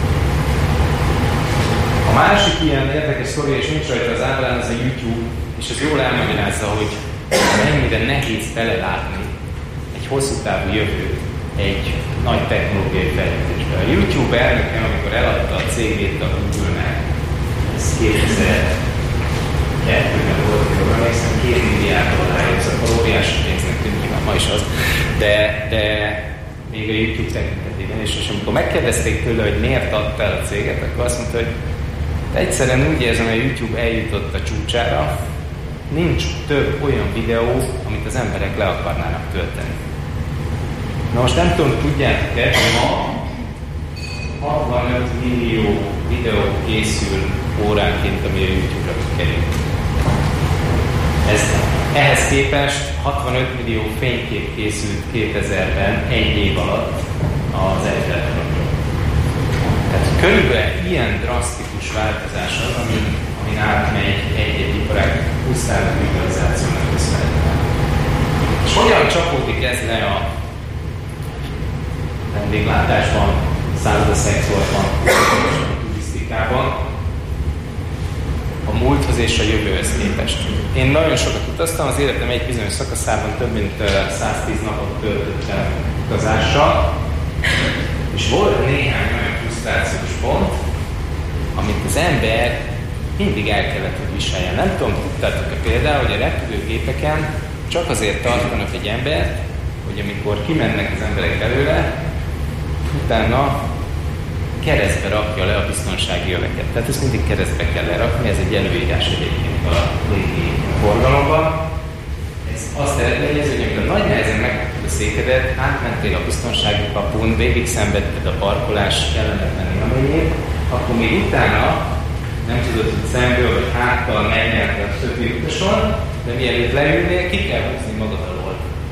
A másik ilyen érdekes sztori, és nincs rajta az ábrán, az a YouTube, és ez jól elmagyarázza, hogy mennyire nehéz belelátni egy hosszú távú jövőt egy nagy technológiai fejlődésbe. A YouTube elnöke, amikor eladta a cégét a Google-nek, ez 2002-ben volt, jól emlékszem, $2 milliárd, ez akkor óriási pénznek tűnik, ma is az, de még a YouTube tekintetében is, és amikor megkérdezték tőle, hogy miért adta el a céget, akkor azt mondta, hogy egyszerűen úgy érzem, hogy a YouTube eljutott a csúcsára, nincs több olyan videó, amit az emberek le akarnának tölteni. Na most nem tudom, tudjátok-e, hogy ma 65 millió videó készül óránként, ami a YouTube-ra kerül. Ehhez képest 65 millió fénykép készült 2000-ben egy év alatt az Eiffel-toronyról. Tehát körülbelül ilyen drasztikus változás az, amin átmegy egy iparág pusztán a digitalizációnak köszönhetően. És hogyan csapódik ez le a vendéglátásban, szállodaszektorban, a turisztikában, a múlthoz és a jövőhöz képest. Én nagyon sokat utaztam, az életem egy bizonyos szakaszában több mint 110 napot töltöttem utazással, és volt néhány olyan frusztrációs pont, amit az ember mindig el kellett, hogy viseljen. Nem tudom, tudtátok például, hogy a repülőgépeken csak azért tartanak egy embert, hogy amikor kimennek az emberek belőle, utána keresztbe rakja le a biztonsági öveket. Tehát ezt mindig keresztbe kell lerakni, ez egy előírás egyébként a légi forgalomban. Ez azt eredményezi, hogy amikor nagy nehezen megkaptad a székedet, átmentél a biztonsági kapun, végig szenvedted a parkolás kellemetlen élményét, akkor még utána nem tudod, hogy szemből vagy háttal megnyerni a többi utason, de mielőtt leülnél, ki kell húzni magad alól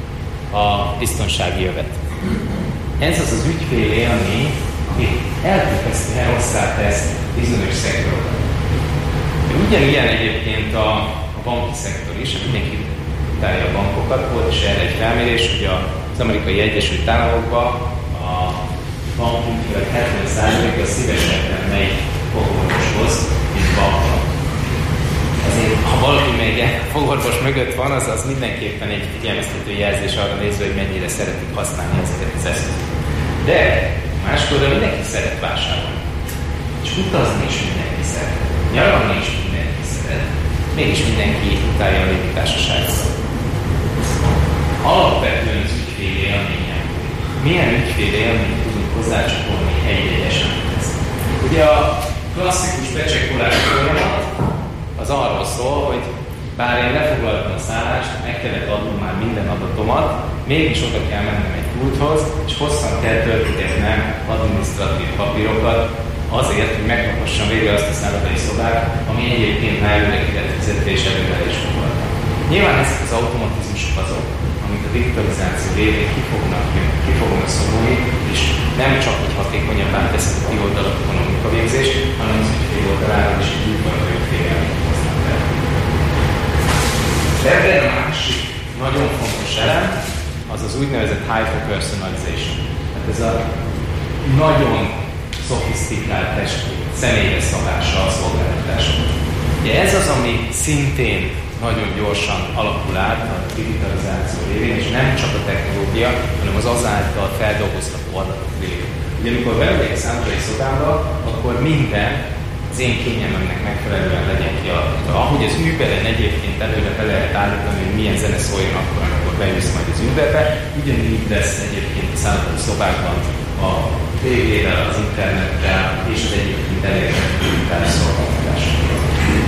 a biztonsági övet. Ez az az ügyfélélmény, ami elképesztően rosszá tesz bizonyos szektorokat. Ugyanilyen egyébként a banki szektor is, mindenki utálja a bankokat, volt is erre egy felmérés, hogy az Amerikai Egyesült Államokban a bankunk 70%-a szívesebben megy fogorvoshoz, mint bankra. Azért, ha valaki még fogorvos mögött van, az mindenképpen egy figyelmeztető jelzés arra nézve, hogy mennyire szeretik használni ezeket az eszközöket. De máskor mindenki szeret vásárolni. És utazni is mindenki szeret. Nyaralni is mindenki szeret. Mégis mindenki utálja a légitársaságot. Alapvetően az ügyfélélményen. Milyen ügyfélélményt tudunk hozzácsatolni egy-egy esethez? Ugye a klasszikus becsekkolás folyamat az arról szól, hogy bár én lefoglaltam a szállást, meg kellett adnom már minden adatomat, mégis oda kell mennem egy pulthoz, és hosszan kell töltögetnem adminisztratív papírokat azért, hogy megkaphassam végre azt a szállodai szobát, ami egyébként már előre kifizetve és előre is foglaltam. Nyilván ezek az automatizmusok azok, amik a digitalizáció révén ki fognak szorulni, és nem csak, hogy hatékonyabbá teszik a kioldalakon a munkavégzést, hanem az ügyfél oldaláról is egy újfajta ügyfélelményt hoznak el. De ebben a másik nagyon fontos elem az az úgynevezett hyper-personalization. Tehát ez a nagyon szofisztikált személyre szabása a szolgáltatások. Ugye ez az, ami szintén nagyon gyorsan alakul át a digitalizáció révén, és nem csak a technológia, hanem az azáltal feldolgozható adatok révén. Ugye amikor beülök a szállodai szobámba, akkor minden az én kényelmemnek megfelelően legyen kialakítva. Ahogy az Uberen egyébként előre be lehet állítani, hogy milyen zene szóljon akkor, amikor beülsz majd az Uberbe, ugyanígy lesz egyébként a szállodai szobákban a tévével, az internettel és az egyébként elérhető digitális szolgáltatásokkal.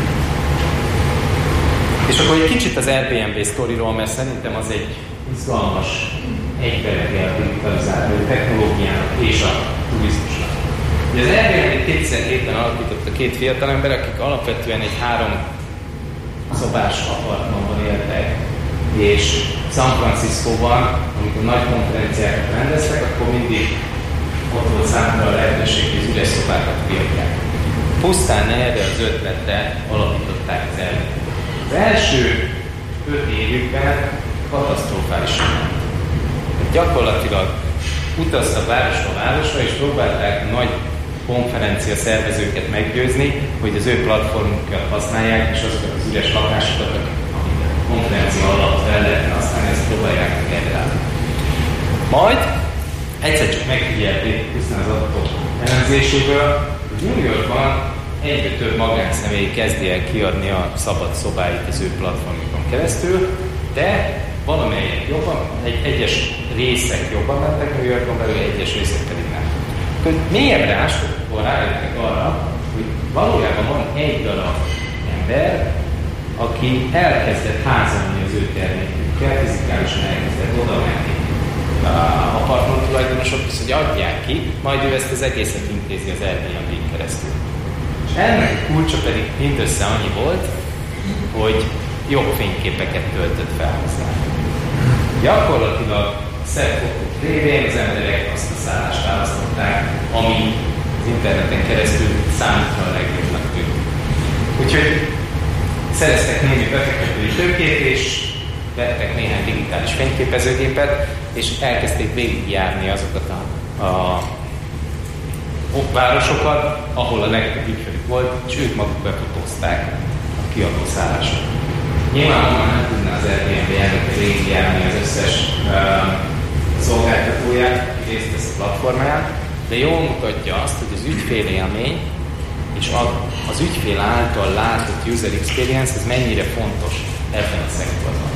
És akkor egy kicsit az Airbnb sztoriról, mert szerintem az egy izgalmas egybelegel digitalizáló technológiának és a turizmusnak. Ugye az Airbnb 2007-ben alapította két fiatalember, akik alapvetően egy 3 szobás apartmanban éltek, és San Franciscóban, amikor nagy konferenciákat rendeztek, akkor mindig ott volt számomra a lehetőség, hogy az üres szobákat kiadják. Pusztán erre az ötletre alapították az Airbnb. Az első 5 évükben katasztrofálisan ment. Gyakorlatilag utaztak városra városra, és próbálták nagy konferencia szervezőket meggyőzni, hogy az ő platformunkat használják, és azokat az üres lakásokat, amit a konferencia alatt fel lehetne használni, ezt próbálják meg elrálni. Majd egyszer csak megfigyelték, pusztán az adatok elemzéséből, hogy New Yorkban egyre több magánszemély kezdi el kiadni a szabad szobáit az ő platformokon keresztül, de valamelyek jobban, egyes részek jobban mentek New Yorkon belül, egyes részek pedig nem. Akkor mélyebbre ástok, akkor rájöttek arra, hogy valójában van egy darab ember, aki elkezdett házalni az ő termékükkel, fizikálisan elkezdett oda menni apartman tulajdonosokhoz, hogy adják ki, majd ő ezt az egészet intézi az Airbnb-n keresztül. És ennek a kulcsa pedig mindössze annyi volt, hogy jobb fényképeket töltött fel hozzá. Gyakorlatilag a szebb fotók révén az emberek azt a szállást választották, ami az interneten keresztül számukra a legjobbnak tűnt. Úgyhogy szereztek némi befektetői tőkét, és vettek néhány digitális fényképezőgépet, és elkezdték végigjárni azokat a városokat, ahol a legtöbb ügyfelük volt, és ők maguk befotózták a kiadó szállásokat. Nyilvánvalóan nem tudná az Airbnb végigjárni az összes szolgáltatóját, aki részt vesz a platformán, de jól mutatja azt, hogy az ügyfélélmény és az ügyfél által látott user experience, ez mennyire fontos ebben a szektorban.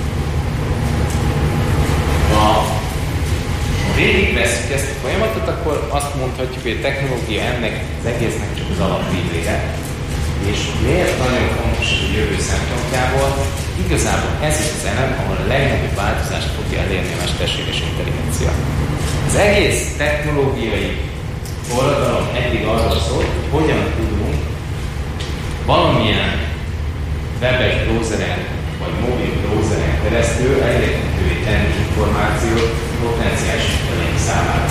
Ha végigvesszük ezt a folyamatot, akkor azt mondhatjuk, hogy a technológia ennek az egésznek csak az alappillére. És miért nagyon fontos ez a jövő szempontjából? Igazából ez is az elem, ahol a legnagyobb változást fogja elérni a mesterséges intelligencia. Az egész technológiai forradalom eddig arról szólt, hogy hogyan tudunk valamilyen webes browseren vagy mobil browseren keresztül elérhetővé tenni információt potenciális ügyfeleink számára.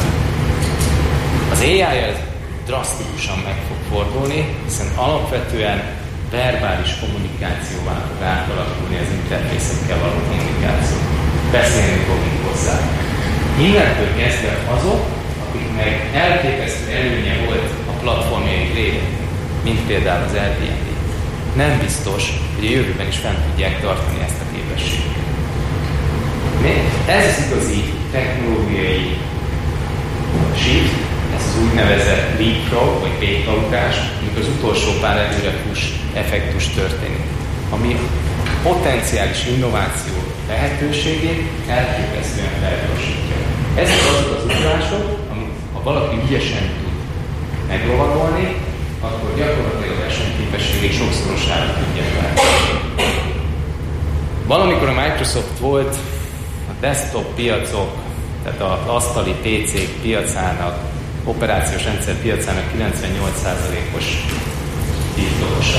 Az AI drasztikusan meg fog fordulni, hiszen alapvetően verbális kommunikációvá fog átalakulni az interfészekkel való kommunikáció. Beszélni fogunk hozzá. Innentől kezdve azok, akiknek elképesztő előnye volt a platformjaik révén, mint például az Airbnb, nem biztos, hogy a jövőben is fent tudják tartani ezt a képességet. Ez az igazi technológiai shift, ez az úgynevezett leapfrog, vagy pékkautás, amikor az utolsó pár előrefús effektus történik, ami potenciális innováció lehetőségét elképesztően felgyorsítja. Ezek azok az ugrások, amit ha valaki ügyesen tud meglovagolni, akkor gyakorlatilag a versenyképességét sokszorosára tudja feltenni. Valamikor a Microsoft volt a desktop piacok, tehát az asztali PC-k piacának, operációs rendszer piacának 98%-os birtokosa.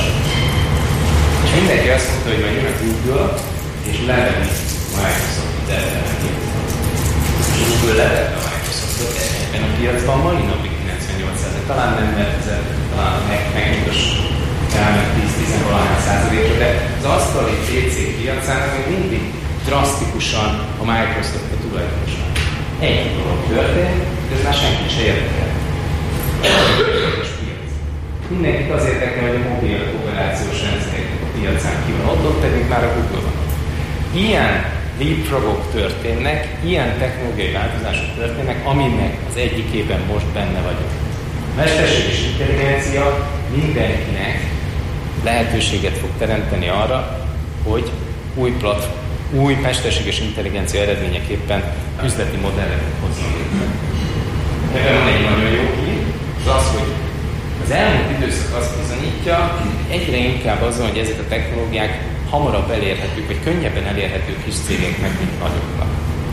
És mindenki azt mondta, hogy majd jön a Google, és leveri a Microsoftot ellenként. És Google levette a Microsoftot ebben a piacban, mai napig 98%, talán nem, mert ez talán megmutas elment 10-10-valahány%-ra, de az asztali PC piacának még mindig drasztikusan a Microsoft a tulajdonosa. Egy dolog történt, de ez már senki se érdekel. Mindenkit az érdekel, hogy a mobil operációs rendszerek a piacán ki van ott pedig már a Google van. Ilyen leapfrogok történnek, ilyen technológiai változások történnek, aminek az egyikében most benne vagyok. A mesterséges intelligencia mindenkinek lehetőséget fog teremteni arra, hogy új mesterséges intelligencia eredményeképpen üzleti modelleket hozzon létre. Ebben van egy nagyon jó hír, az, hogy az elmúlt időszak azt bizonyítja, hogy egyre inkább azon, hogy ezek a technológiák hamarabb elérhetők, vagy könnyebben elérhetők kis cégeknek, mint nagyoknak.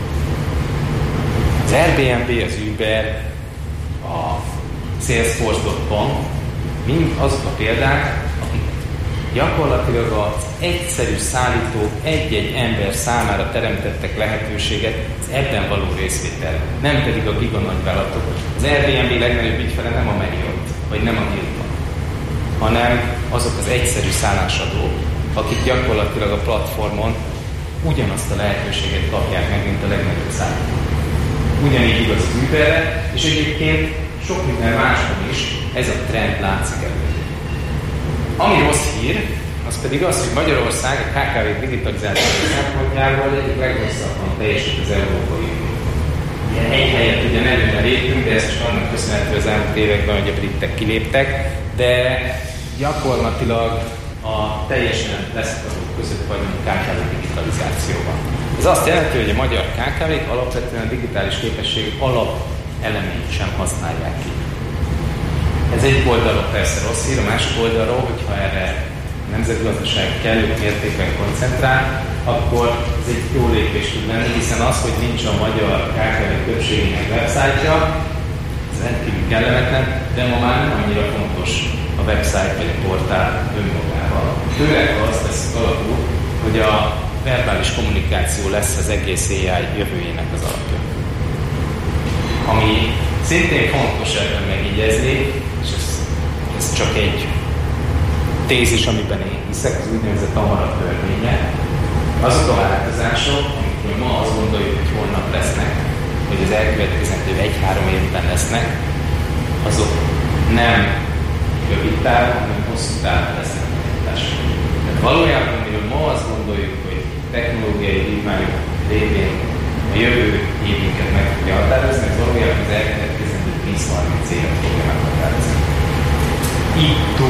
Az Airbnb, az Uber, a Salesforce.com mind azok a példák, akik gyakorlatilag az egyszerű szállítók egy-egy ember számára teremtettek lehetőséget az ebben való részvétel, nem pedig a giga nagyvállalatok. Az Airbnb legnagyobb ügyfele nem a Marriott, vagy nem a Hilton, hanem azok az egyszerű szállásadók, akik gyakorlatilag a platformon ugyanazt a lehetőséget kapják meg, mint a legnagyobb szállítók. Ugyanígy igaz az Uberre, és egyébként sok minden máshol is ez a trend látszik előtt. Ami rossz hír, az pedig az, hogy Magyarország a KKV digitalizáció szempontjából egyik legrosszabban teljesít az Európai Unió. Ilyen egy helyet ugye előre léptünk, de ez is annak köszönhető az elmúlt években, hogy a britek kiléptek, de gyakorlatilag a teljesen leszakadók között vagyunk KKV digitalizációban. Ez azt jelenti, hogy a magyar KKV-k alapvetően a digitális képesség alapelemeit sem használják ki. Ez egy oldalról persze rossz hír, a másik oldalról, hogyha erre a nemzetgazdaság kellő mértékben koncentrál, akkor ez egy jó lépés tud lenni, hiszen az, hogy nincs a magyar KKV többségének websájtja, ez rendkívül kellemetlen, de ma már nem annyira fontos a website vagy a portál önmagával. Főleg, ha azt veszik alapul, hogy a verbális kommunikáció lesz az egész AI jövőjének az alapja. Ami szintén fontos ebben megjegyezni, és ez csak egy tézis, amiben én hiszek, az úgynevezett hamarabb törvénye, azok a változások, amikről ma azt gondoljuk, hogy holnap lesznek, vagy az elkövetkezendő 1-3 évben lesznek, azok nem rövid távon, hanem hosszú távon lesznek megoldással. Tehát valójában, amiről ma azt gondoljuk, hogy technológiai vívmányok révén a jövő évünket meg fogja határozni, ez valójában az elkövetkezendő 10-30 évet fogja meghatározni. Így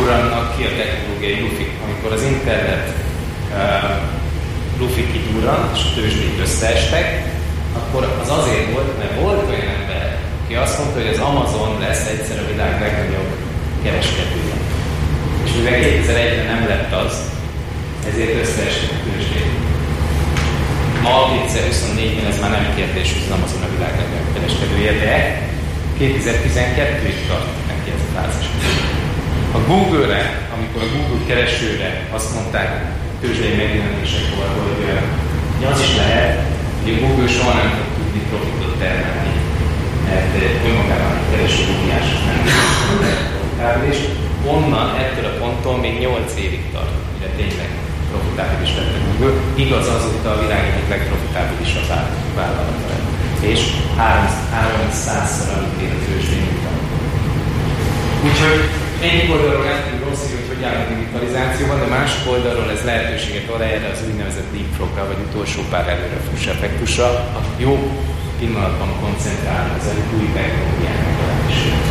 ki a technológiai lufik. Amikor az internet lufik kigyúrran, és a tőzsdék összeestek, akkor az azért volt, mert volt olyan ember, aki azt mondta, hogy az Amazon lesz egyszer a világ legnagyobb kereskedője. És mivel 2001-ben nem lett az, ezért összeesett a tőzsdék. Ma 2024-ben ez már nem kérdés, hogy az Amazon a világ legnagyobb kereskedője, de 2012-ig tart neki ez a fázis. A Google-re, amikor a Google keresőre azt mondták tőzsdei megjelenésekor, hogy az is lehet, hogy a Google soha nem fog tudni profitot termelni, mert önmagában a kereső óriás nem profitábilis. Onnan, ettől a ponttól még 8 évig tart, mire tényleg profitábilis lett a Google. Igaz, azóta a világ egyik legprofitábilisabb vállalata lett. És 300-szor annyit ér a tőzsdén. Úgyhogy egyik oldalról rendkívül rossz, hogy áll a digitalizációban, de másik oldalról ez lehetőséget ad erre az úgynevezett leapfrogra, vagy utolsó pár előrefuss effektusra, a jó pillanatban koncentrálni az új technológiának a lehetőséget.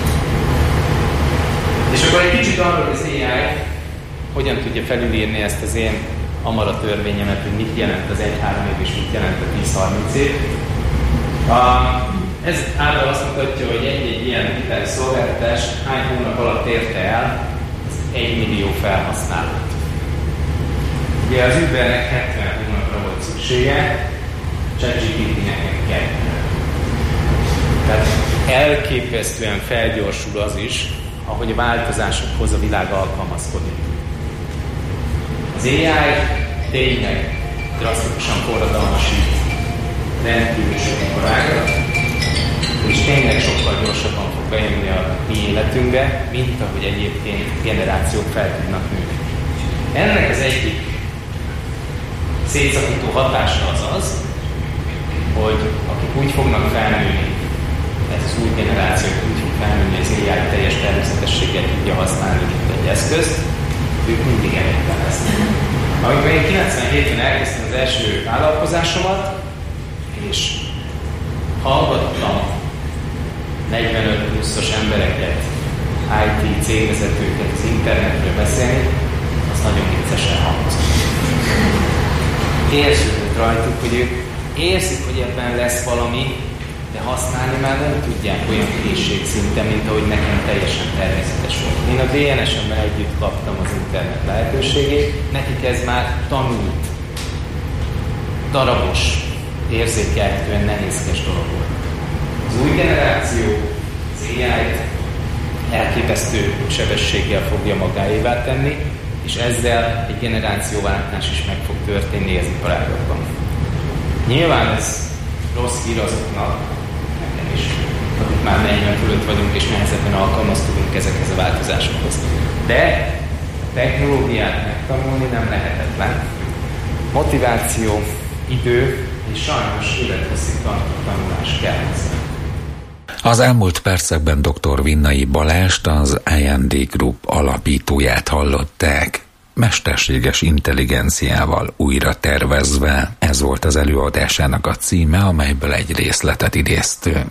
És akkor egy kicsit arról, hogy az AI hogyan tudja felülírni ezt az én amara törvényemet, hogy mit jelent az 1-3 év és mit jelent a 10-30 év. Ez által azt mutatja, hogy egy ilyen digitális szolgáltatás hány hónap alatt érte el 1 millió felhasználót. Ugye az Ubernek 70 hónapra volt szüksége, ChatGPT-nek meg 2. Tehát elképesztően felgyorsul az is, ahogy a változásokhoz a világ alkalmazkodik. Az AI tényleg drasztikusan forradalmasít rendkívül sok iparágat, és tényleg sokkal gyorsabban fog bejönni a mi életünkbe, mint ahogy egyébként generációk fel tudnak nőni. Ennek az egyik szétszakító hatása az, hogy akik úgy fognak felnőni, ez az új generáció úgy fog felnőni, az AI teljes természetességgel tudja használni, mint egy eszközt, ők mindig előtben lesznek. Amikor én 97-ben elkezdtem az első vállalkozásomat, és hallgattam 45 pluszos embereket, IT cégvezetőket az internetről beszélni, az nagyon viccesen hangzott. Érződött rajtuk, hogy ők érzik, hogy ebben lesz valami, de használni már nem tudják olyan készségszinten, mint ahogy nekem teljesen természetes volt. Én a DNS-emmel együtt kaptam az internet lehetőségét, nekik ez már tanult, darabos, érzékelhetően nehézkes dolog volt. Az új generáció az AI-t elképesztő sebességgel fogja magáévá tenni, és ezzel egy generációváltás is meg fog történni az iparágakban. Nyilván ez rossz hír azoknak, nekem is, akik már 40 fölött vagyunk, és nehezebben alkalmazkodunk ezekhez a változásokhoz. De a technológiát megtanulni nem lehetetlen. Motiváció, idő, és sajnos élethosszig tartó tanulás kell hozzá. Az elmúlt percekben dr. Vinnai Balást, az I&D Group alapítóját hallották. Mesterséges intelligenciával újra tervezve, ez volt az előadásának a címe, amelyből egy részletet idéztünk.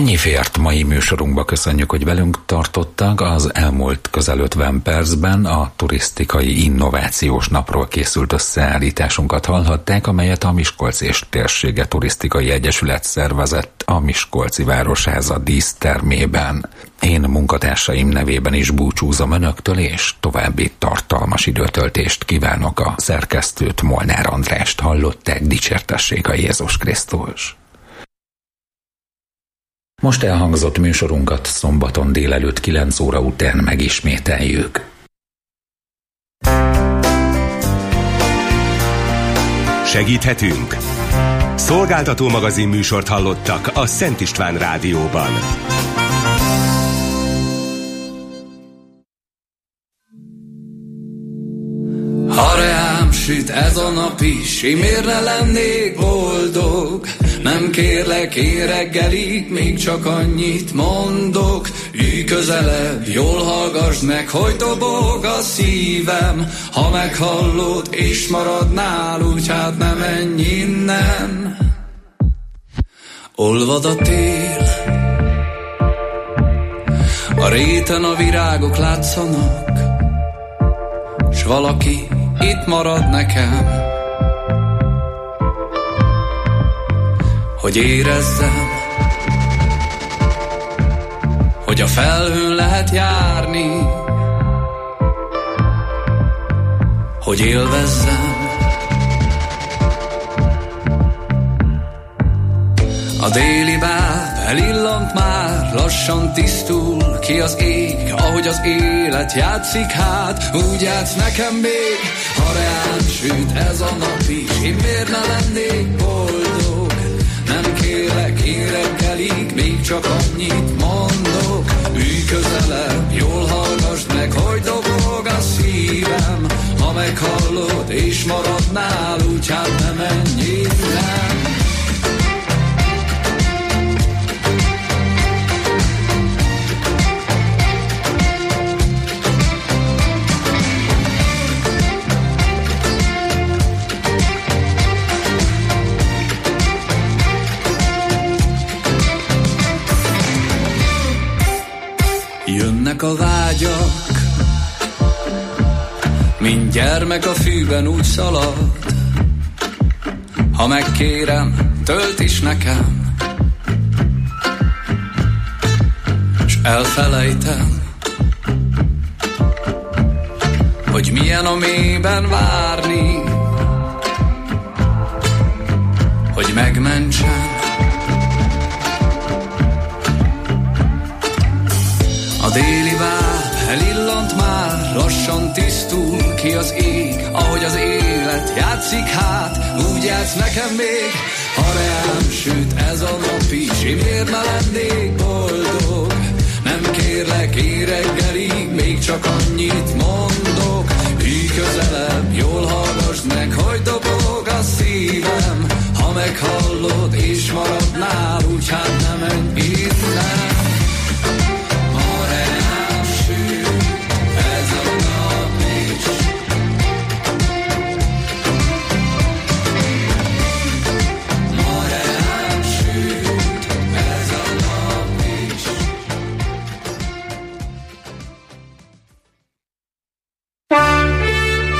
Ennyi fért mai műsorunkba, köszönjük, hogy velünk tartottak. Az elmúlt közel 50 percben a turisztikai innovációs napról készült összeállításunkat hallhatták, amelyet a Miskolc és Térsége Turisztikai Egyesület szervezett a Miskolci Városháza dísztermében. Én munkatársaim nevében is búcsúzom önöktől, és további tartalmas időtöltést kívánok. A szerkesztőt, Molnár Andrást hallották, dicsértessék a Jézus Krisztus. Most elhangzott műsorunkat szombaton délelőtt 9 óra után megismételjük. Segíthetünk? Szolgáltató magazin műsort hallottak a Szent István Rádióban. Ha reám süt ez a nap is, én miért ne lennék boldog? Nem kérlek én reggelig, még csak annyit mondok. Ülj közelebb, jól hallgass meg, hogy dobog a szívem. Ha meghallod és maradnál, úgy hát ne menj innen. Olvad a tél, a réten a virágok látszanak, s valaki itt marad nekem, hogy érezzem, hogy a felhőn lehet járni, hogy élvezzem. A déli báb elillant már, lassan tisztul ki az ég, ahogy az élet játszik, hát úgy játsz nekem még. Ha reám süt ez a nap is, én miért ne lennék boldog? Nem kérlek én reggelig, még csak annyit mondok. Ülj közelebb, jól hallgass meg, hogy dobog a szívem. Ha meghallod és maradnál, úgy hát ne menj innen. Jönnek a vágyak, mint gyermek a fűben úgy szalad. Ha megkérem, tölt is nekem, s elfelejtem, hogy milyen a mélyben várni, hogy megmentsem. A déli báb elillant már, lassan tisztul ki az ég, ahogy az élet játszik, hát úgy játsz nekem még. Ha reám süt ez a nap is, én miért ne lennék boldog? Nem kérlek én reggelig, még csak annyit mondok. Ülj közelebb, jól hallgass meg, hogy dobog a szívem. Ha meghallod és marad